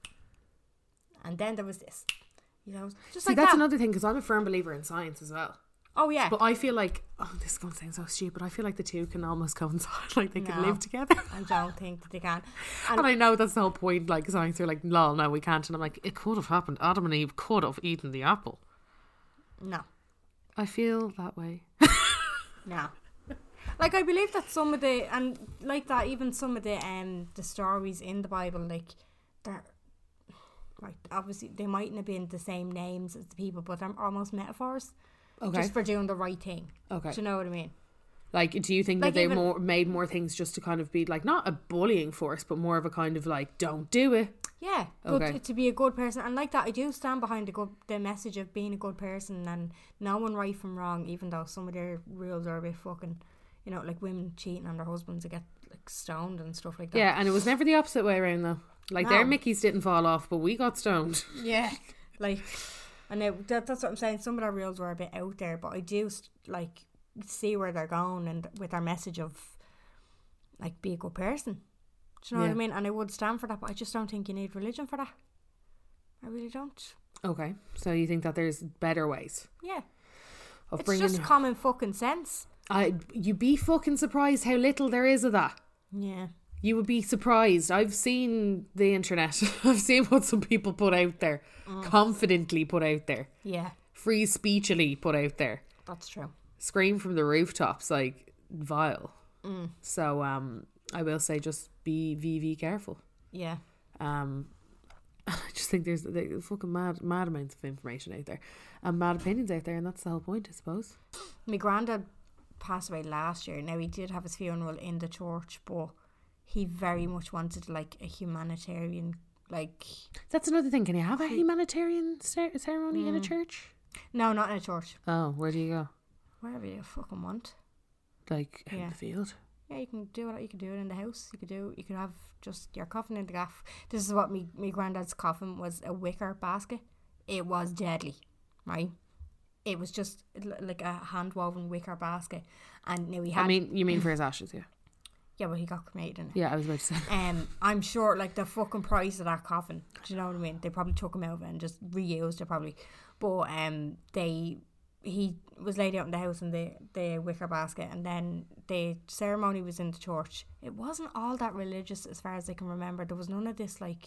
and then there was this, you know, just See, like that's that. another thing because I'm a firm believer in science as well. Oh yeah, But I feel like, oh, this is going to sound so stupid. I feel like the two can almost coincide. Like they can No. live together. I don't think that they can. And I know that's the whole point. Like science are like, lol, no, we can't. And I'm like, it could have happened. Adam and Eve could have eaten the apple. No. I feel that way. No. Like I believe that some of the and like that even some of the um the stories in the Bible, like they're like obviously they mightn't have been the same names as the people, but they're almost metaphors. Okay. Just for doing the right thing. Okay. Do you know what I mean? Like, do you think Like that they even- more made more things just to kind of be like not a bullying force, but more of a kind of like, don't do it. Yeah. But Okay. to, to be a good person, and like that, I do stand behind the good the message of being a good person and knowing right from wrong, even though some of their rules are a bit fucking, you know, like women cheating on their husbands to get like stoned and stuff like that. Yeah, and it was never the opposite way around though. Like their No. Mickeys didn't fall off, but we got stoned. Yeah, like, and it, that, that's what I'm saying. Some of their reels were a bit out there, but I do like see where they're going and with their message of like be a good person. Do you know Yeah. what I mean? And I would stand for that, but I just don't think you need religion for that. I really don't. Okay, so you think that there's better ways Yeah, of it's bringing? just common fucking sense. I you'd be fucking surprised how little there is of that. Yeah, You would be surprised. I've seen the internet. I've seen what some people put out there, Mm. confidently put out there, yeah, free speechily put out there, that's true. scream from the rooftops, like vile. Mm. So um, I will say, just be V V careful. Yeah, Um, I just think there's, there's fucking mad, mad amounts of information out there, and mad opinions out there, and that's the whole point, I suppose. my granddad passed away last year. Now he did have his funeral in the church, but he very much wanted like a humanitarian, like That's another thing. Can you have a humanitarian cer- ceremony Mm. in a church? no, not in a church, Oh, where do you go? wherever you fucking want. Like out in Yeah. the field? Yeah, you can do it. You can do it in the house. You could do. You could have just your coffin in the gaff. This is what me my granddad's coffin was, a wicker basket. It was deadly, right? It was just l- like a hand woven wicker basket, and now he had. I mean, you mean for his ashes, yeah. yeah, but he got cremated in it. Yeah, I was about to say. Um, I'm sure like the fucking price of that coffin. Do you know what I mean? They probably took him out of it and just reused it probably, but um, they. He was laid out in the house in the, the wicker basket, and then the ceremony was in the church. It wasn't all that religious as far as I can remember. There was none of this like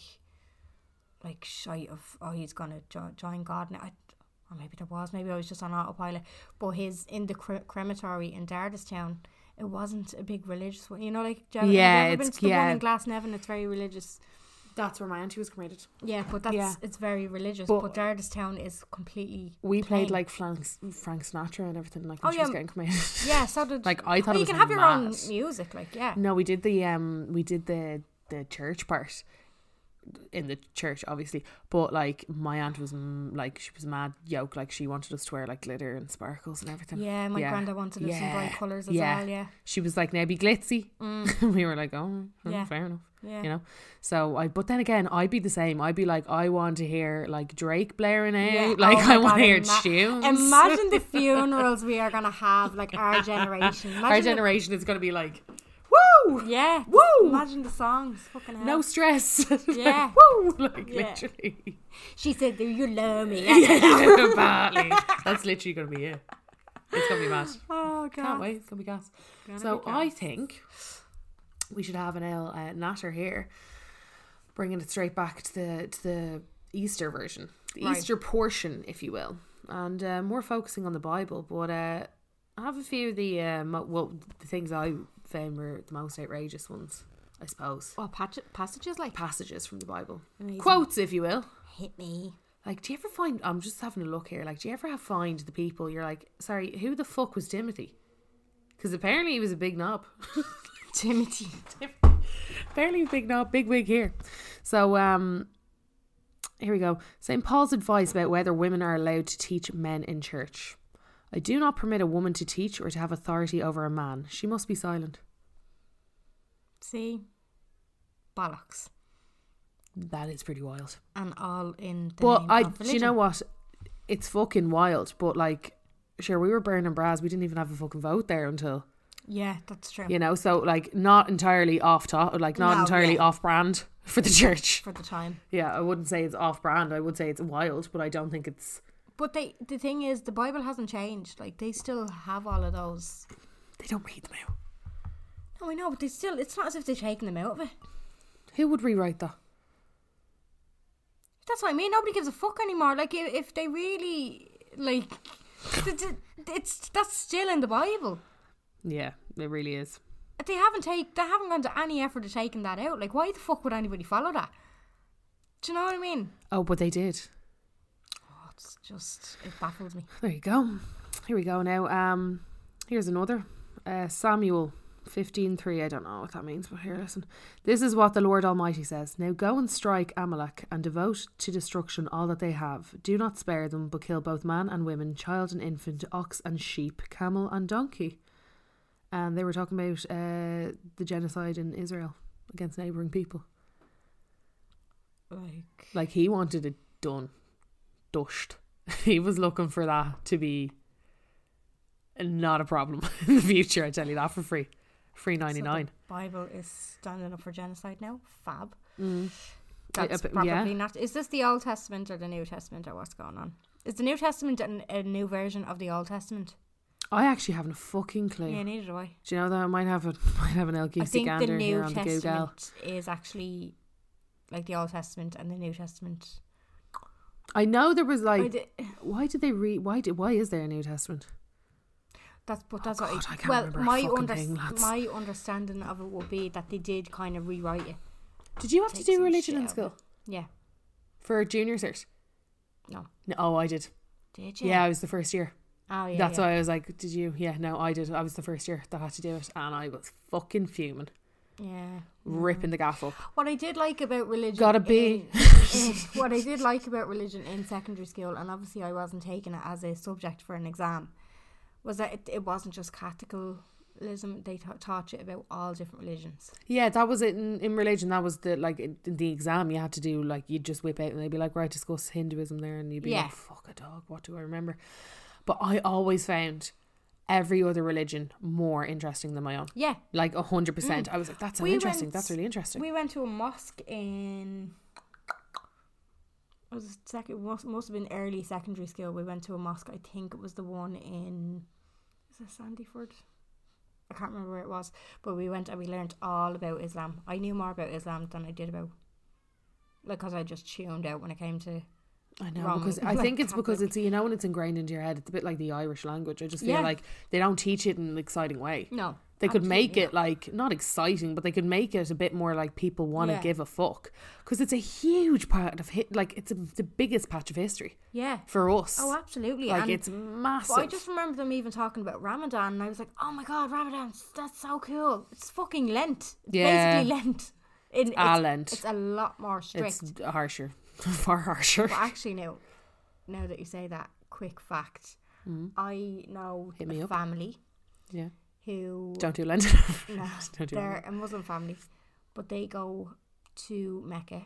like shite of, oh, he's gonna jo- join God. And I, or maybe there was, maybe I was just on autopilot. But his in the cre- crematory in Dardistown, it wasn't a big religious one. You know, like do you ever- Yeah, have you ever been it's- to the yeah. one in Glasnevin? It's very religious. That's where my auntie was cremated. Yeah, but that's Yeah. it's very religious. But- But, Dardistown is completely. We played plain. like Frank, Frank Sinatra and everything, like when Oh, she was yeah. getting cremated. Yeah, so did Like, I thought oh, it you was can have your own mad. music, like yeah. No, we did the um, we did the the church part. in the church, obviously. But like my aunt was mm, like she was mad yoke. Like she wanted us to wear like glitter and sparkles and everything. Yeah, my yeah. granddad wanted us yeah. in bright colours as yeah. well. Yeah, she was like, now be glitzy. Mm. We were like, oh, oh Yeah. fair enough. yeah. You know, so I. But then again, I'd be the same. I'd be like, I want to hear like Drake blaring out. Yeah. Like Oh my I want God, to hear ima- tunes. Imagine the funerals we are gonna have, like our generation. Imagine Our the- generation is gonna be like, woo, yeah. Woo! Imagine the songs. Fucking hell. no stress. Yeah. Woo, like Yeah. literally. She said, "Do you love me?" Badly. That's literally gonna be it. It's gonna be mad. Oh God. Can't wait. It's gonna be gas. Gonna So be gas. I think we should have an L uh, natter here, bringing it straight back to the to the Easter version, the Right. Easter portion, if you will, and uh, more focusing on the Bible. But uh, I have a few of the uh, mo- well, the things I found were the most outrageous ones, I suppose. Oh, patch- passages like Passages from the Bible, Amazing. quotes, if you will. hit me. Like, do you ever find? I'm just having a look here. Like, do you ever have find the people you're like, sorry, who the fuck was Timothy? Because apparently he was a big knob. Timothy. Apparently a big knob, big wig here. So, um, here we go. Saint Paul's advice about whether women are allowed to teach men in church. I do not permit a woman to teach or to have authority over a man. She must be silent. See, bollocks, That is pretty wild. and all in the But name I, of do you know religion. what? It's fucking wild. But like, sure, we were burning bras. We didn't even have a fucking vote there until, Yeah, that's true. you know. So like, not entirely off top, like not No, entirely yeah. off brand for the church. For the time. Yeah, I wouldn't say it's off brand. I would say it's wild, but I don't think it's. But they, the thing is, the Bible hasn't changed. Like, they still have all of those. They don't read them out. No, I know, but they still, it's not as if they're taking them out of it. Who would rewrite that? That's what I mean. Nobody gives a fuck anymore. Like, if, if they really, like, it's, it's that's still in the Bible. Yeah, it really is. They haven't take, they haven't gone to any effort of taking that out. Like, why the fuck would anybody follow that? Do you know what I mean? Oh, but they did. Oh, it's just, it baffles me. There you go. Here we go now. Um, here's another. Uh, Samuel fifteen three. I don't know what that means, but here, listen. This is what the Lord Almighty says. Now go and strike Amalek and devote to destruction all that they have. Do not spare them, but kill both man and women, child and infant, ox and sheep, camel and donkey. And they were talking about uh, the genocide in Israel against neighbouring people. Like, Like, he wanted it done. Dushed. He was looking for that to be not a problem in the future, I tell you that, for free. Free ninety-nine. So the Bible is standing up for genocide now. Fab. Mm. That's Uh, uh, probably yeah. not. Is this the Old Testament or the New Testament, or what's going on? Is the New Testament an, a new version of the Old Testament? I actually haven't a fucking clue. Yeah, neither do I. Do you know that I might have a might have an L G I C think the gander here New on the Google. Testament is actually like the Old Testament, and the New Testament. I know there was I like, di- why did they read? Why did? Why is there a New Testament? That's but that's Oh, God, what I I, can't well remember a my fucking under, thing, lads. my understanding of it would be that they did kind of rewrite it. Did you have Take to do some religion shit in out of school it. Yeah. for junior cert? No. No, oh, I did. Did you? Yeah, I was the first year. Oh yeah. That's yeah. why I was like, did you? Yeah, no, I did. I was the first year that had to do it, and I was fucking fuming, Yeah. ripping the gaff up. What I did like about religion, Gotta be. in- in- what I did like about religion in secondary school, and obviously I wasn't taking it as a subject for an exam, was that it, it wasn't just Catholicism. They ta- taught you about all different religions. Yeah, that was it in, in religion. That was the like in the exam you had to do. Like you'd just whip out and they'd be like, right, discuss Hinduism there, and you'd be Yeah. like, fuck a dog, what do I remember? But I always found every other religion more interesting than my own. Yeah. Like a hundred percent. I was like, that's so We interesting. went- That's really interesting. We went to a mosque in. It was second. Must must have been early secondary school. We went to a mosque. I think it was the one in. Is it Sandyford? I can't remember where it was. But we went and we learnt all about Islam. I knew more about Islam than I did about. Like, because I just tuned out when it came to. I know, wrong, because I like, think it's because Catholic. it's, you know, when it's ingrained into your head, it's a bit like the Irish language. I just feel Yeah. like they don't teach it in an exciting way. No. They could make absolutely it like, not exciting, but they could make it a bit more like people want to Yeah. give a fuck. Because it's a huge part of, hit, like, it's a, the biggest patch of history Yeah. for us. Oh, absolutely. Like, and it's massive. But I just remember them even talking about Ramadan, and I was like, oh my god, Ramadan, that's so cool. It's fucking Lent. It's Yeah. basically Lent. In, a it's, Lent. it's a lot more strict. It's harsher. Far harsher. But actually, now, now that you say that, quick fact. Mm. I know Hit me a up. family Yeah. who... Don't do Lent. No, Don't do they're Lent. a Muslim family. But they go to Mecca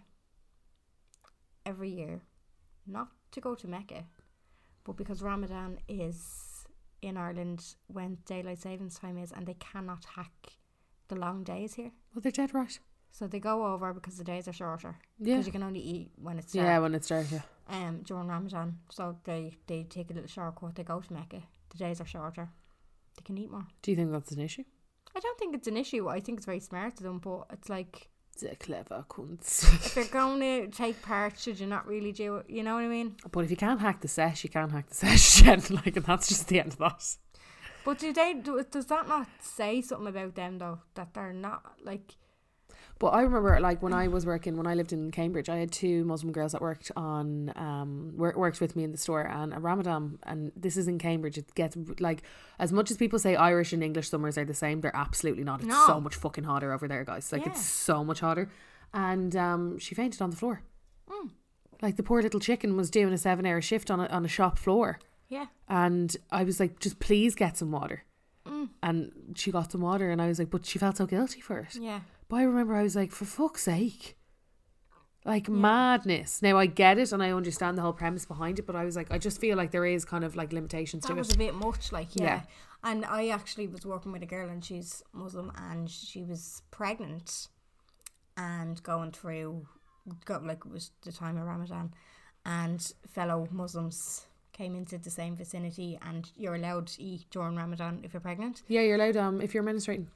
every year. Not to go to Mecca, but because Ramadan is in Ireland when daylight savings time is, and they cannot hack the long days here. Well, they're dead right. So they go over because the days are shorter. Yeah. Because you can only eat when it's dark. Yeah, when it's dark, yeah. Um, during Ramadan. So they, they take a little shortcut. They go to Mecca. The days are shorter. They can eat more. Do you think that's an issue? I don't think it's an issue. I think it's very smart of them, but it's like... They're clever cunts. if you're going to take part, should you not really do it? You know what I mean? But if you can't hack the sesh, you can't hack the sesh, Jen. Like, and that's just the end of that. But do they? Do, does that not say something about them though? That they're not like. But I remember, like, when I was working, when I lived in Cambridge, I had two Muslim girls that worked on, um, wor- worked with me in the store, and a Ramadan, and this is in Cambridge, it gets, like, as much as people say Irish and English summers are the same, they're absolutely not. It's No. so much fucking hotter over there, guys. Like, Yeah. it's so much hotter. And um, she fainted on the floor. Mm. Like, the poor little chicken was doing a seven hour shift on a, on a shop floor. Yeah. And I was like, just please get some water. Mm. And she got some water, and I was like, but she felt so guilty for it. Yeah. But I remember I was like, for fuck's sake. Like, madness. Now, I get it and I understand the whole premise behind it, but I was like, I just feel like there is kind of like limitations That to was it. a bit much, like, yeah. Yeah. And I actually was working with a girl, and she's Muslim, and she was pregnant and going through, got like it was the time of Ramadan, and fellow Muslims came into the same vicinity, and you're allowed to eat during Ramadan if you're pregnant. Yeah, you're allowed, um, if you're menstruating.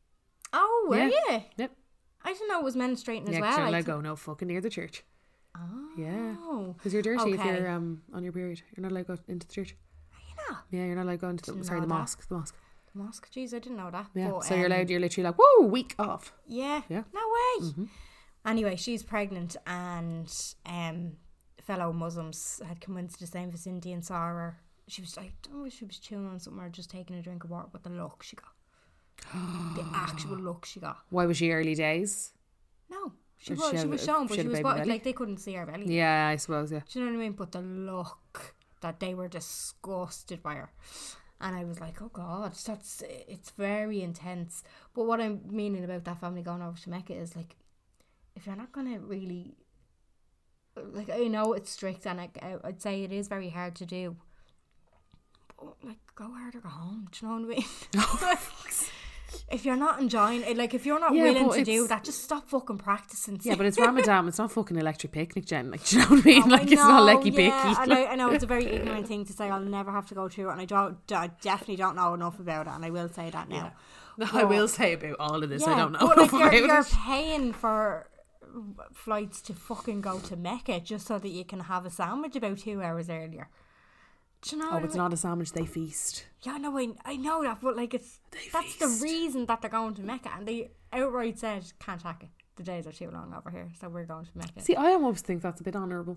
Oh, were Yeah. you? Yep. I didn't know it was menstruating as Yeah, 'cause well. you're I allowed to th- go no fucking near the church. Oh. Yeah. Because you're dirty if Okay. you're um on your period. You're not allowed to go into the church. You know, Yeah, you're not allowed to go into the, Didn't sorry, know the that. mosque. The mosque. the mosque. Jeez, I didn't know that. Yeah. But, so you're um, allowed, you're literally like, whoa, week off. Yeah. Yeah. No way. Mhm. Anyway, she's pregnant, and um, fellow Muslims had come into the same vicinity and saw her. She was like, I don't know if she was chewing on something or just taking a drink of water, but the look she got. The actual look she got. Why was she early days? No. She Or was, she she had was a- shown, she but had she a was baby what, belly? like they couldn't see her belly. Yeah, I suppose, yeah. Do you know what I mean? But the look that they were disgusted by her. And I was like, oh God, that's, it's very intense. But what I'm meaning about that family going over to Mecca is like, if you're not going to really, like, I know it's strict, and I, I'd say it is very hard to do. But like, go hard or go home. Do you know what I mean? If you're not enjoying it, like if you're not Yeah, willing but to do it's- that, just stop fucking practicing. Yeah, but it's Ramadan. It's not fucking electric picnic, Jen. Like, do you know what I mean? Oh, Like, I it's not know, lecky yeah, picky. I know, I know it's a very ignorant thing to say. I'll never have to go through it, and I don't. I definitely don't know enough about it, and I will say that now. No, I But- will say about all of this. Yeah, I don't know but enough like you're, about you're it. paying for flights to fucking go to Mecca just so that you can have a sandwich about two hours earlier. Do you know? Oh, what it's I mean? not a sandwich. They feast. Yeah, no, I, I know that, but like it's that's the feast. reason that they're going to Mecca, and they outright said can't hack it. The days are too long over here, so we're going to Mecca. See, I almost think that's a bit honourable.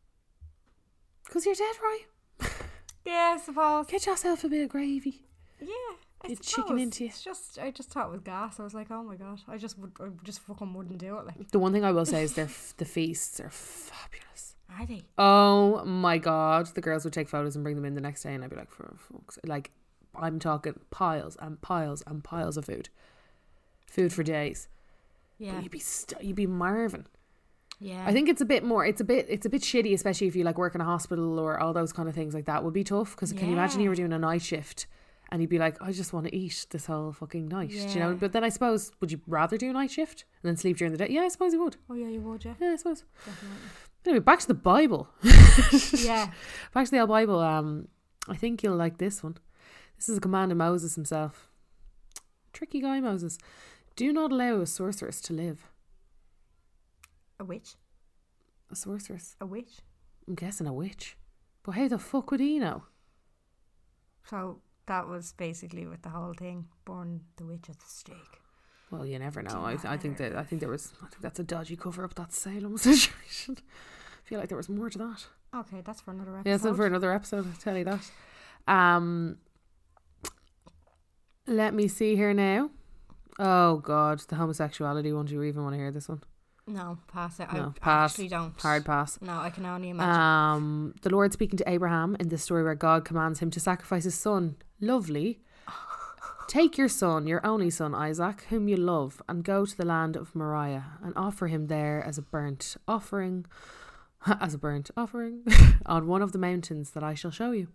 Because you're dead, right? Yeah, I suppose. Get yourself a bit of gravy. Yeah, I Bit suppose. chicken into you. It's just, I just thought it was gas. I was like, oh my god, I just would, I just fucking wouldn't do it. Like, The one thing I will say is their f- the feasts are fabulous. are they? Oh my god, the girls would take photos and bring them in the next day, and I'd be like, for fuck's sake. Like, I'm talking piles and piles and piles of food, food for days. Yeah, But you'd be st- you'd be marvin. yeah. I think it's a bit more. It's a bit. It's a bit shitty, especially if you like work in a hospital or all those kind of things like that. Would be tough because can you imagine Yeah. you were doing a night shift and you'd be like, I just want to eat this whole fucking night, do you know? Yeah. But then I suppose, would you rather do a night shift and then sleep during the day? Yeah, I suppose you would. Oh yeah, you would, yeah. Yeah, I suppose. Definitely. Anyway, back to the Bible. Yeah. Back to the old Bible. Um, I think you'll like this one. This is a command of Moses himself. Tricky guy, Moses. Do not allow a sorceress to live. A witch. A sorceress. A witch. I'm guessing a witch. But how the fuck would he know? So that was basically with the whole thing. Born the witch at the stake. Well, you never know. I, I think that I think there was. I think that's a dodgy cover up that Salem situation. I feel like there was more to that. Okay, that's for another episode. Yeah, it's for another episode. I'll tell you that. Um, let me see here now. Oh God, the homosexuality one. Do you even want to hear this one? No, pass it. No, I pass. actually don't. Hard pass. No, I can only imagine. Um, the Lord speaking to Abraham in the story where God commands him to sacrifice his son. Lovely. Take your son, your only son Isaac, whom you love, and go to the land of Moriah and offer him there as a burnt offering, as a burnt offering, on one of the mountains that I shall show you.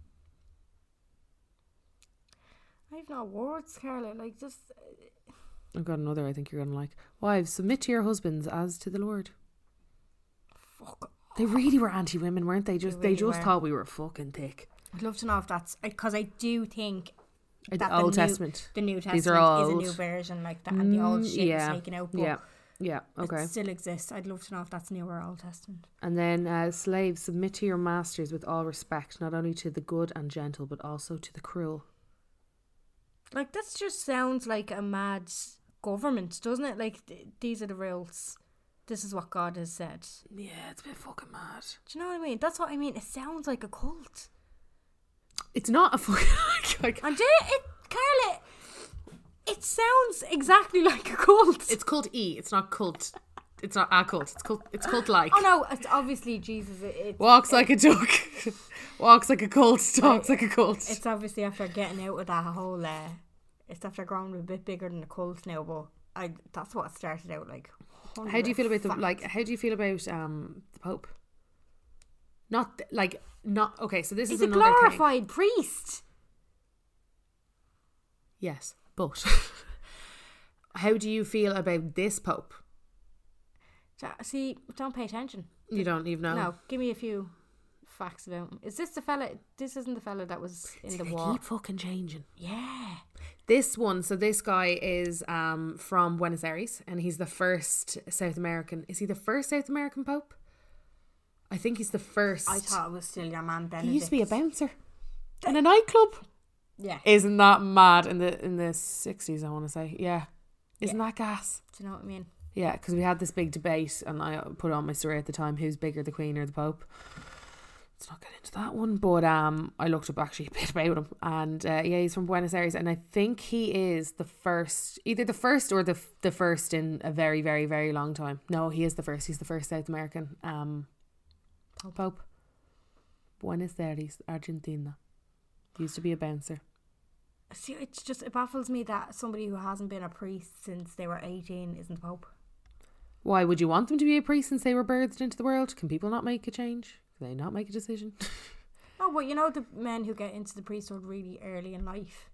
I've no words, Carla. Like, just... I've got another I think you're going to like. Wives, submit to your husbands as to the Lord. Fuck. They really were anti-women, weren't they? Just They really They just were. thought we were fucking thick. I'd love to know if that's... Because I do think The that Old the new, Testament. the New Testament These are all is a old. new version like that, and the old Mm, shit yeah. is taken out. But Yeah, yeah, okay. it still exists. I'd love to know if that's New or Old Testament. And then uh, slaves, submit to your masters with all respect, not only to the good and gentle, but also to the cruel. Like, that just sounds like a mad government, doesn't it? Like, th- these are the rules. This is what God has said. Yeah, it's a bit fucking mad. Do you know what I mean? That's what I mean. It sounds like a cult. It's not a fucking... like, And do it, Carla, it sounds exactly like a cult. it's called E. It's not cult. It's not a cult. It's cult. It's cult like. Oh no, it's obviously Jesus. It, it's Walks like a duck. Walks like a cult. Talks like a cult. It's obviously after getting out of that whole. Uh, it's after growing a bit bigger than a cult now, but I that's what it started out like. How do you feel about the Fact. like? How do you feel about um the Pope? Not th- like not okay. So this He's is a another thing. glorified priest. Yes, but how do you feel about this Pope? Ja- See, don't pay attention. You don't even know. No, give me a few facts about him. Is this the fella? This isn't the fella that was in See, the they war. keep fucking changing. Yeah. This one, so this guy is um from Buenos Aires, and he's the first South American. Is he the first South American Pope? I think he's the first. I thought it was still your man Benedict. he used to be a bouncer in a nightclub. Yeah. Isn't that mad in the in the sixties? I want to say, yeah. Isn't Yeah. that gas? Do you know what I mean? Yeah, because we had this big debate, and I put on my story at the time: who's bigger, the Queen or the Pope? Let's not get into that one. But um, I looked up actually a bit about him, and uh, yeah, he's from Buenos Aires, and I think he is the first, either the first or the the first in a very, very, very long time. No, he is the first. He's the first South American um Pope. Pope. Buenos Aires, Argentina. He used to be a bouncer. See, it's just, it baffles me that somebody who hasn't been a priest since they were eighteen isn't the Pope. Why would you want them to be a priest since they were birthed into the world? Can people not make a change? Can they not make a decision? Oh, but you know the men who get into the priesthood really early in life.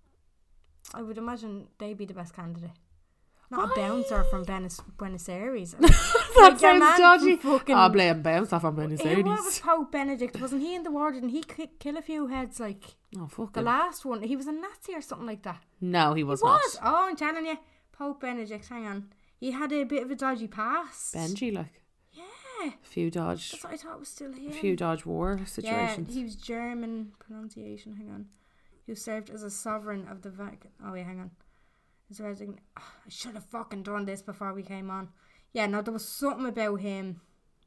I would imagine they'd be the best candidate. Not Why? a bouncer from Buenos, Buenos Aires. That Like your sounds man dodgy. fucking- I blame bouncer from Buenos Hey, what was Aires. Pope Benedict? Wasn't he in the war? Didn't he ki- kill a few heads? Like Oh, fuck the him. last one, he was a Nazi or something like that. No, he was He not. was. Oh, I'm telling you, Pope Benedict. Hang on, he had a bit of a dodgy past. Benji, like. Yeah, A few Dodge, that's what I thought was still him. a few Dodge war situations. Yeah, he was German pronunciation. Hang on, who served as a sovereign of the Vatican. Oh wait, hang on. His resign. Oh, I should have fucking done this before we came on. Yeah, no, there was something about him.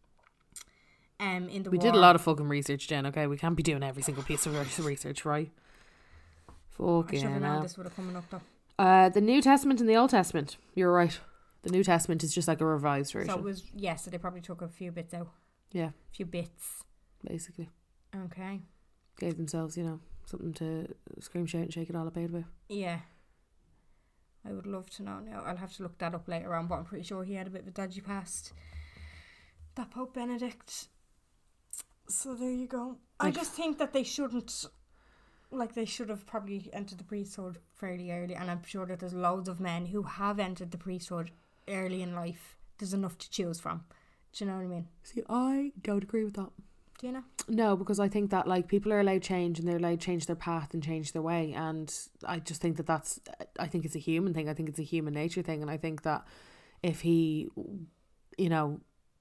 Um, in the we war. did a lot of fucking research, Jen, okay? We can't be doing every single piece of re- research, right? I should Fucking have known hell. this would have coming up though. Uh, the New Testament and the Old Testament. You're right. The New Testament is just like a revised version. So it was, yeah, so they probably took a few bits out. Yeah, A few bits. basically. Okay. Gave themselves, you know, something to scream, shout and shake it all about with. Yeah. I would love to know now. I'll have to look that up later on, but I'm pretty sure he had a bit of a dodgy past. That Pope Benedict. So there you go. I Like- just think that they shouldn't, like they should have probably entered the priesthood fairly early, and I'm sure that there's loads of men who have entered the priesthood early in life. There's enough to choose from. Do you know what I mean? See, I don't agree with that. Do you know? No, because I think that like people are allowed change and they're allowed to change their path and change their way, and I just think that that's I think it's a human thing. I think it's a human nature thing, and I think that if he, you know,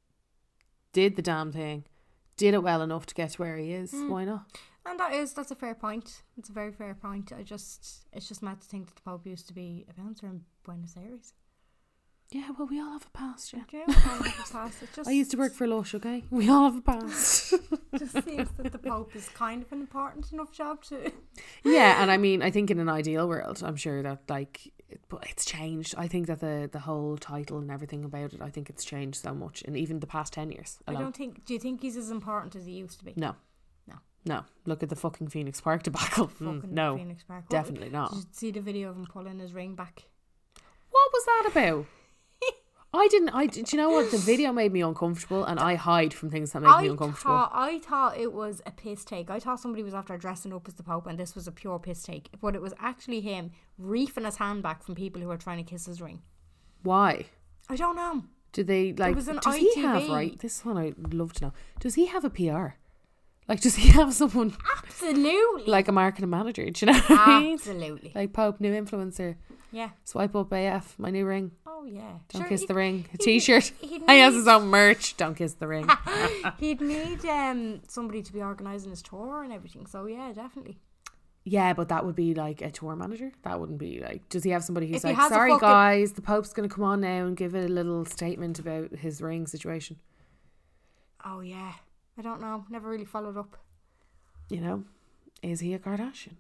did the damn thing, did it well enough to get to where he is, Mm. why not? And that is, that's a fair point. It's a very fair point. I just, it's just mad to think that the Pope used to be a bouncer in Buenos Aires. Yeah, well, we all have a past, yeah. Do you have a past? It just, I used to work for Lush, okay? We all have a past. just seems that the Pope is kind of an important enough job to. Yeah, and I mean, I think in an ideal world, I'm sure that like but it's changed. I think that the, the whole title and everything about it, I think it's changed so much in even the past ten years I alone. don't think. Do you think he's as important as he used to be? No. No. No. Look at the fucking Phoenix Park debacle. Fucking Mm, no. Phoenix Park. What- Definitely not. Did you see the video of him pulling his ring back? What was that about? I didn't. I do you know what? The video made me uncomfortable, and I hide from things that make I me uncomfortable. Thought, I thought it was a piss take. I thought somebody was after dressing up as the Pope, and this was a pure piss take. But it was actually him reefing his hand back from people who were trying to kiss his ring. Why? I don't know. Do they like? was an does I he T V. have right? This is one I'd love to know. Does he have a P R? Like, does he have someone Absolutely. like a marketing manager? Do you know what I mean? Absolutely. Like Pope, new influencer. Yeah. Swipe up A F, my new ring. Oh yeah. Don't Sure, kiss he'd- the ring. A he'd- t-shirt. he'd He has need- his own merch. Don't kiss the ring. He'd need um somebody to be organising his tour and everything. So yeah, definitely. Yeah, but that would be like a tour manager. That wouldn't be like. Does he have somebody who's If he like, has a sorry fucking- guys, the Pope's going to come on now and give a little statement about his ring situation. Oh yeah. I don't know. Never really followed up. You know, is he a Kardashian?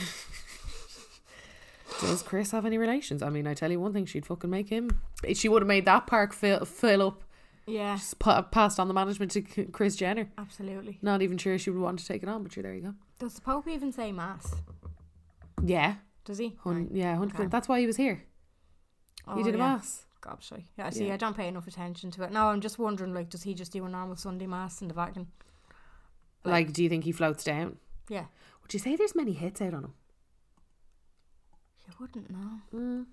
Does Chris have any relations? I mean, I tell you one thing, she'd fucking make him. She would have made that park fill, fill up. Yeah. Just pa- passed on the management to K- Kris Jenner. Absolutely. Not even sure she would want to take it on, but sure, there you go. Does the Pope even say mass? Yeah, Does he? hun- Right. yeah, hundred percent. Okay. That's why he was here. Oh, he did a yeah. mass. God, sorry. Yeah, see, Yeah. I don't pay enough attention to it. No, I'm just wondering, like, does he just do a normal Sunday mass in the Vatican? Like, do you think he floats down? Yeah. Would you say there's many hits out on him? You wouldn't know. Mm.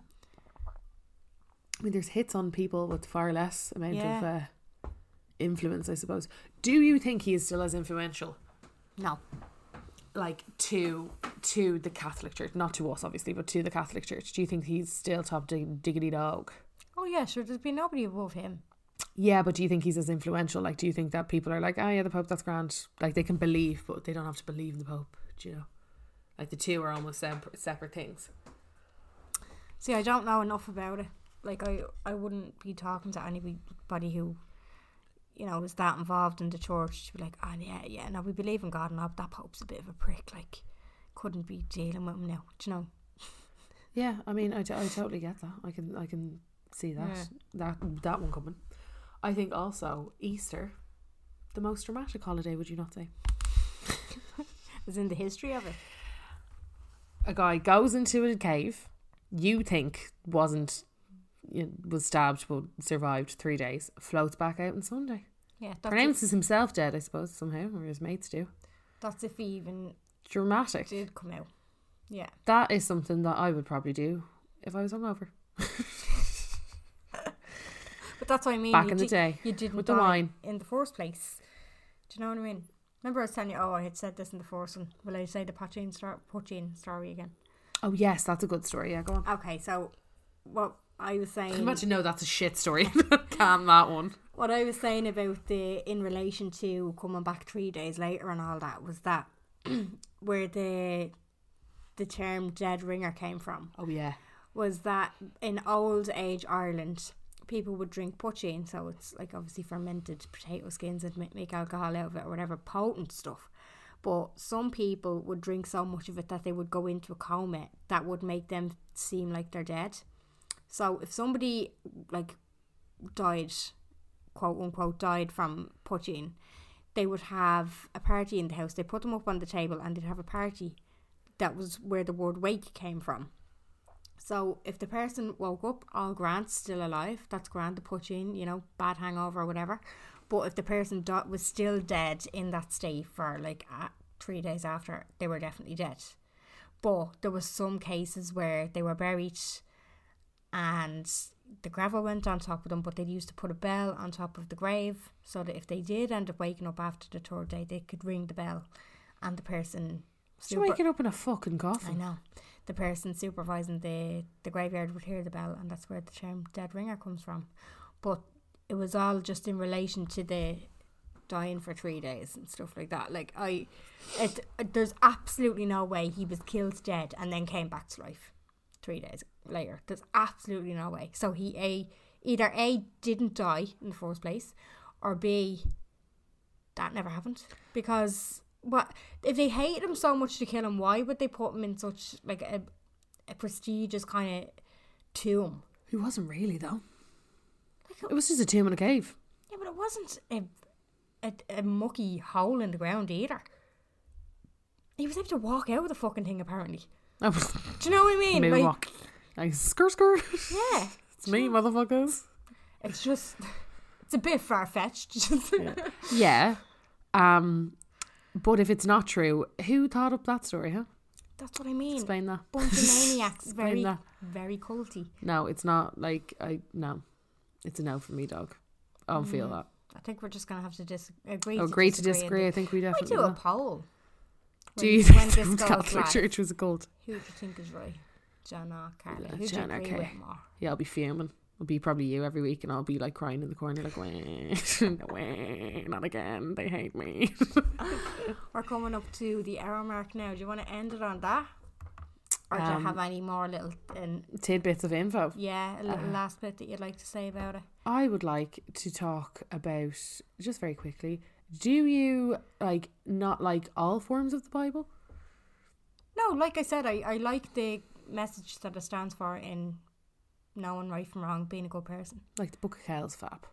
I mean, there's hits on people with far less amount Yeah. of uh, influence, I suppose. Do you think he is still as influential, No. like to to the Catholic Church, not to us obviously, but to the Catholic Church? Do you think he's still top dig- diggity dog? Oh, yeah, sure. There's been nobody above him. Yeah, but do you think he's as influential? Like, do you think that people are like, oh yeah, the Pope, that's grand. Like, they can believe, but they don't have to believe in the Pope. Do you know? Like, the two are almost separate, separate things. See, I don't know enough about it. Like, I, I wouldn't be talking to anybody who, you know, is that involved in the church to be like, oh, yeah, yeah, no, we believe in God, and no, that Pope's a bit of a prick. Like, couldn't be dealing with him now. Do you know? Yeah, I mean, I, t- I totally get that. I can I can see that Yeah. that that one coming. I think also Easter, the most dramatic holiday, would you not say? As in the history of it. A guy goes into a cave, you think wasn't, you know, was stabbed but survived three days, floats back out on Sunday. Yeah, that's Pronounces himself dead, I suppose, somehow, or his mates do. That's if he even Dramatic. did come out. Yeah. That is something that I would probably do if I was hungover. But that's what I mean. Back you in the di- day, you didn't with the die wine. in the first place. Do you know what I mean? Remember I was telling you, oh, I had said this in the first one. Will I say the Pachin star- Puchin story again? Oh yes, that's a good story. Yeah, go on. Okay, so what I was saying... I'm about to know that's a shit story. Can that one. What I was saying about the in relation to coming back three days later and all that was that where the the term dead ringer came from Oh yeah. was that in old age Ireland people would drink poitín, so it's like obviously fermented potato skins and ma- make alcohol out of it or whatever, potent stuff. But some people would drink so much of it that they would go into a coma that would make them seem like they're dead. So if somebody like died, quote unquote, died from poitín, they would have a party in the house. They put them up on the table and they'd have a party. That was where the word wake came from. So if the person woke up, all grand, still alive, that's grand, the poitín, you know, bad hangover or whatever. But if the person di- was still dead in that state for like uh, three days after, they were definitely dead. But there was some cases where they were buried and the gravel went on top of them, but they used to put a bell on top of the grave so that if they did end up waking up after the third day, they could ring the bell and the person... You're waking up in a fucking coffin. I know. The person supervising the, the graveyard would hear the bell, and that's where the term dead ringer comes from. But it was all just in relation to the dying for three days and stuff like that. Like, I, it, there's absolutely no way he was killed dead and then came back to life three days later. There's absolutely no way. So he a either A, didn't die in the first place, or B, that never happened. Because... What if they hated him so much to kill him? Why would they put him in such like a, a prestigious kind of tomb. He wasn't really, though. It was just a tomb in a cave. Yeah, but it wasn't a, a, a mucky hole in the ground either. He was able to walk out of the fucking thing, apparently. Oh, do you know what I mean? Moonwalk. Like, like, skr skr. Yeah. It's me, motherfuckers. It's just, it's a bit far-fetched. yeah. yeah. Um, but if it's not true, who thought up that story, huh? That's what I mean. Explain that. Bunch of maniacs. very, that. very culty. No, it's not like, I, no. It's a no for me, dog. I don't mm. feel that. I think we're just going to have to dis- agree oh, to agree disagree. to disagree. I think we definitely I do will. a poll. Do when, you think when the this goes Catholic live. Church was a cult? Who do you think is right? John or Carly? Yeah, Who John do you or agree Carly. with more? Yeah, I'll be fuming. It'll be probably you every week, and I'll be like crying in the corner, like, wah, wah, not again. They hate me. We're coming up to the hour mark now. Do you want to end it on that? Or do Um, you have any more little um, tidbits of info? Yeah, a little Uh, last bit that you'd like to say about it? I would like to talk about, just very quickly, do you like not like all forms of the Bible? No, like I said, I, I like the message that it stands for in knowing right from wrong, being a good person. Like the Book of Kells, fab.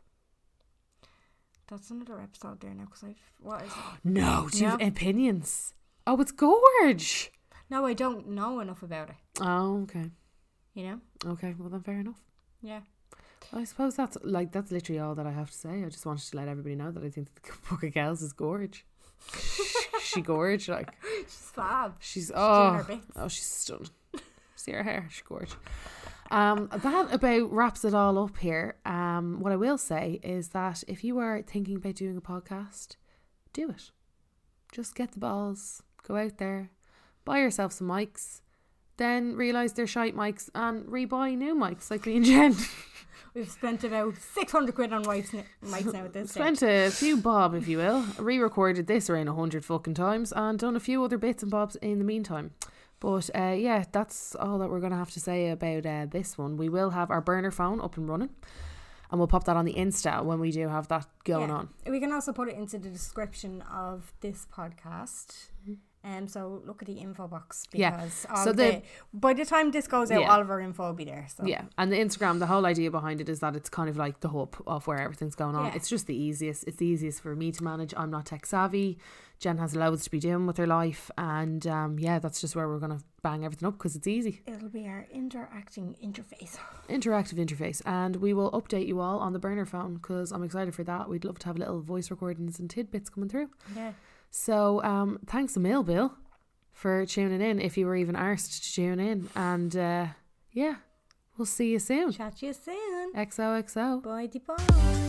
That's another episode there now, because I've... What is it? No, do you No. have opinions? Oh, it's gorge. No, I don't know enough about it. Oh, okay. You know? Okay, well then fair enough. Yeah. I suppose that's like that's literally all that I have to say. I just wanted to let everybody know that I think the Book of Kells is gorge. she gorge, like She's fab. she's She's oh doing her bits. oh she's stunning. See her hair, she's gorge. Um, that about wraps it all up here. Um, what I will say is that if you are thinking about doing a podcast, do it. Just get the balls, go out there, buy yourself some mics, then realise they're shite mics and rebuy new mics like me and Jen. We've spent about six hundred quid on mics, mics now at this Spent stage. a few bob, if you will. Re-recorded this around a hundred fucking times and done a few other bits and bobs in the meantime. But uh, yeah, that's all that we're going to have to say about uh, this one. We will have our burner phone up and running, and we'll pop that on the Insta when we do have that going Yeah. on. We can also put it into the description of this podcast. Um, so look at the info box, Yeah. because all So the, the- by the time this goes out, Yeah. all of our info will be there. So Yeah, and the Instagram, the whole idea behind it is that it's kind of like the hub of where everything's going on. Yeah. It's just the easiest. It's the easiest for me to manage. I'm not tech savvy. Jen has loads to be doing with her life, and um, yeah, that's just where we're gonna bang everything up because it's easy. it'll be our interacting interface. Interactive interface, and we will update you all on the burner phone because I'm excited for that. We'd love to have little voice recordings and tidbits coming through. Yeah. So um, thanks a mil, Bill, for tuning in. If you were even arsed to tune in, and uh, yeah, we'll see you soon. Chat to you soon. X O X O. Bye, bye.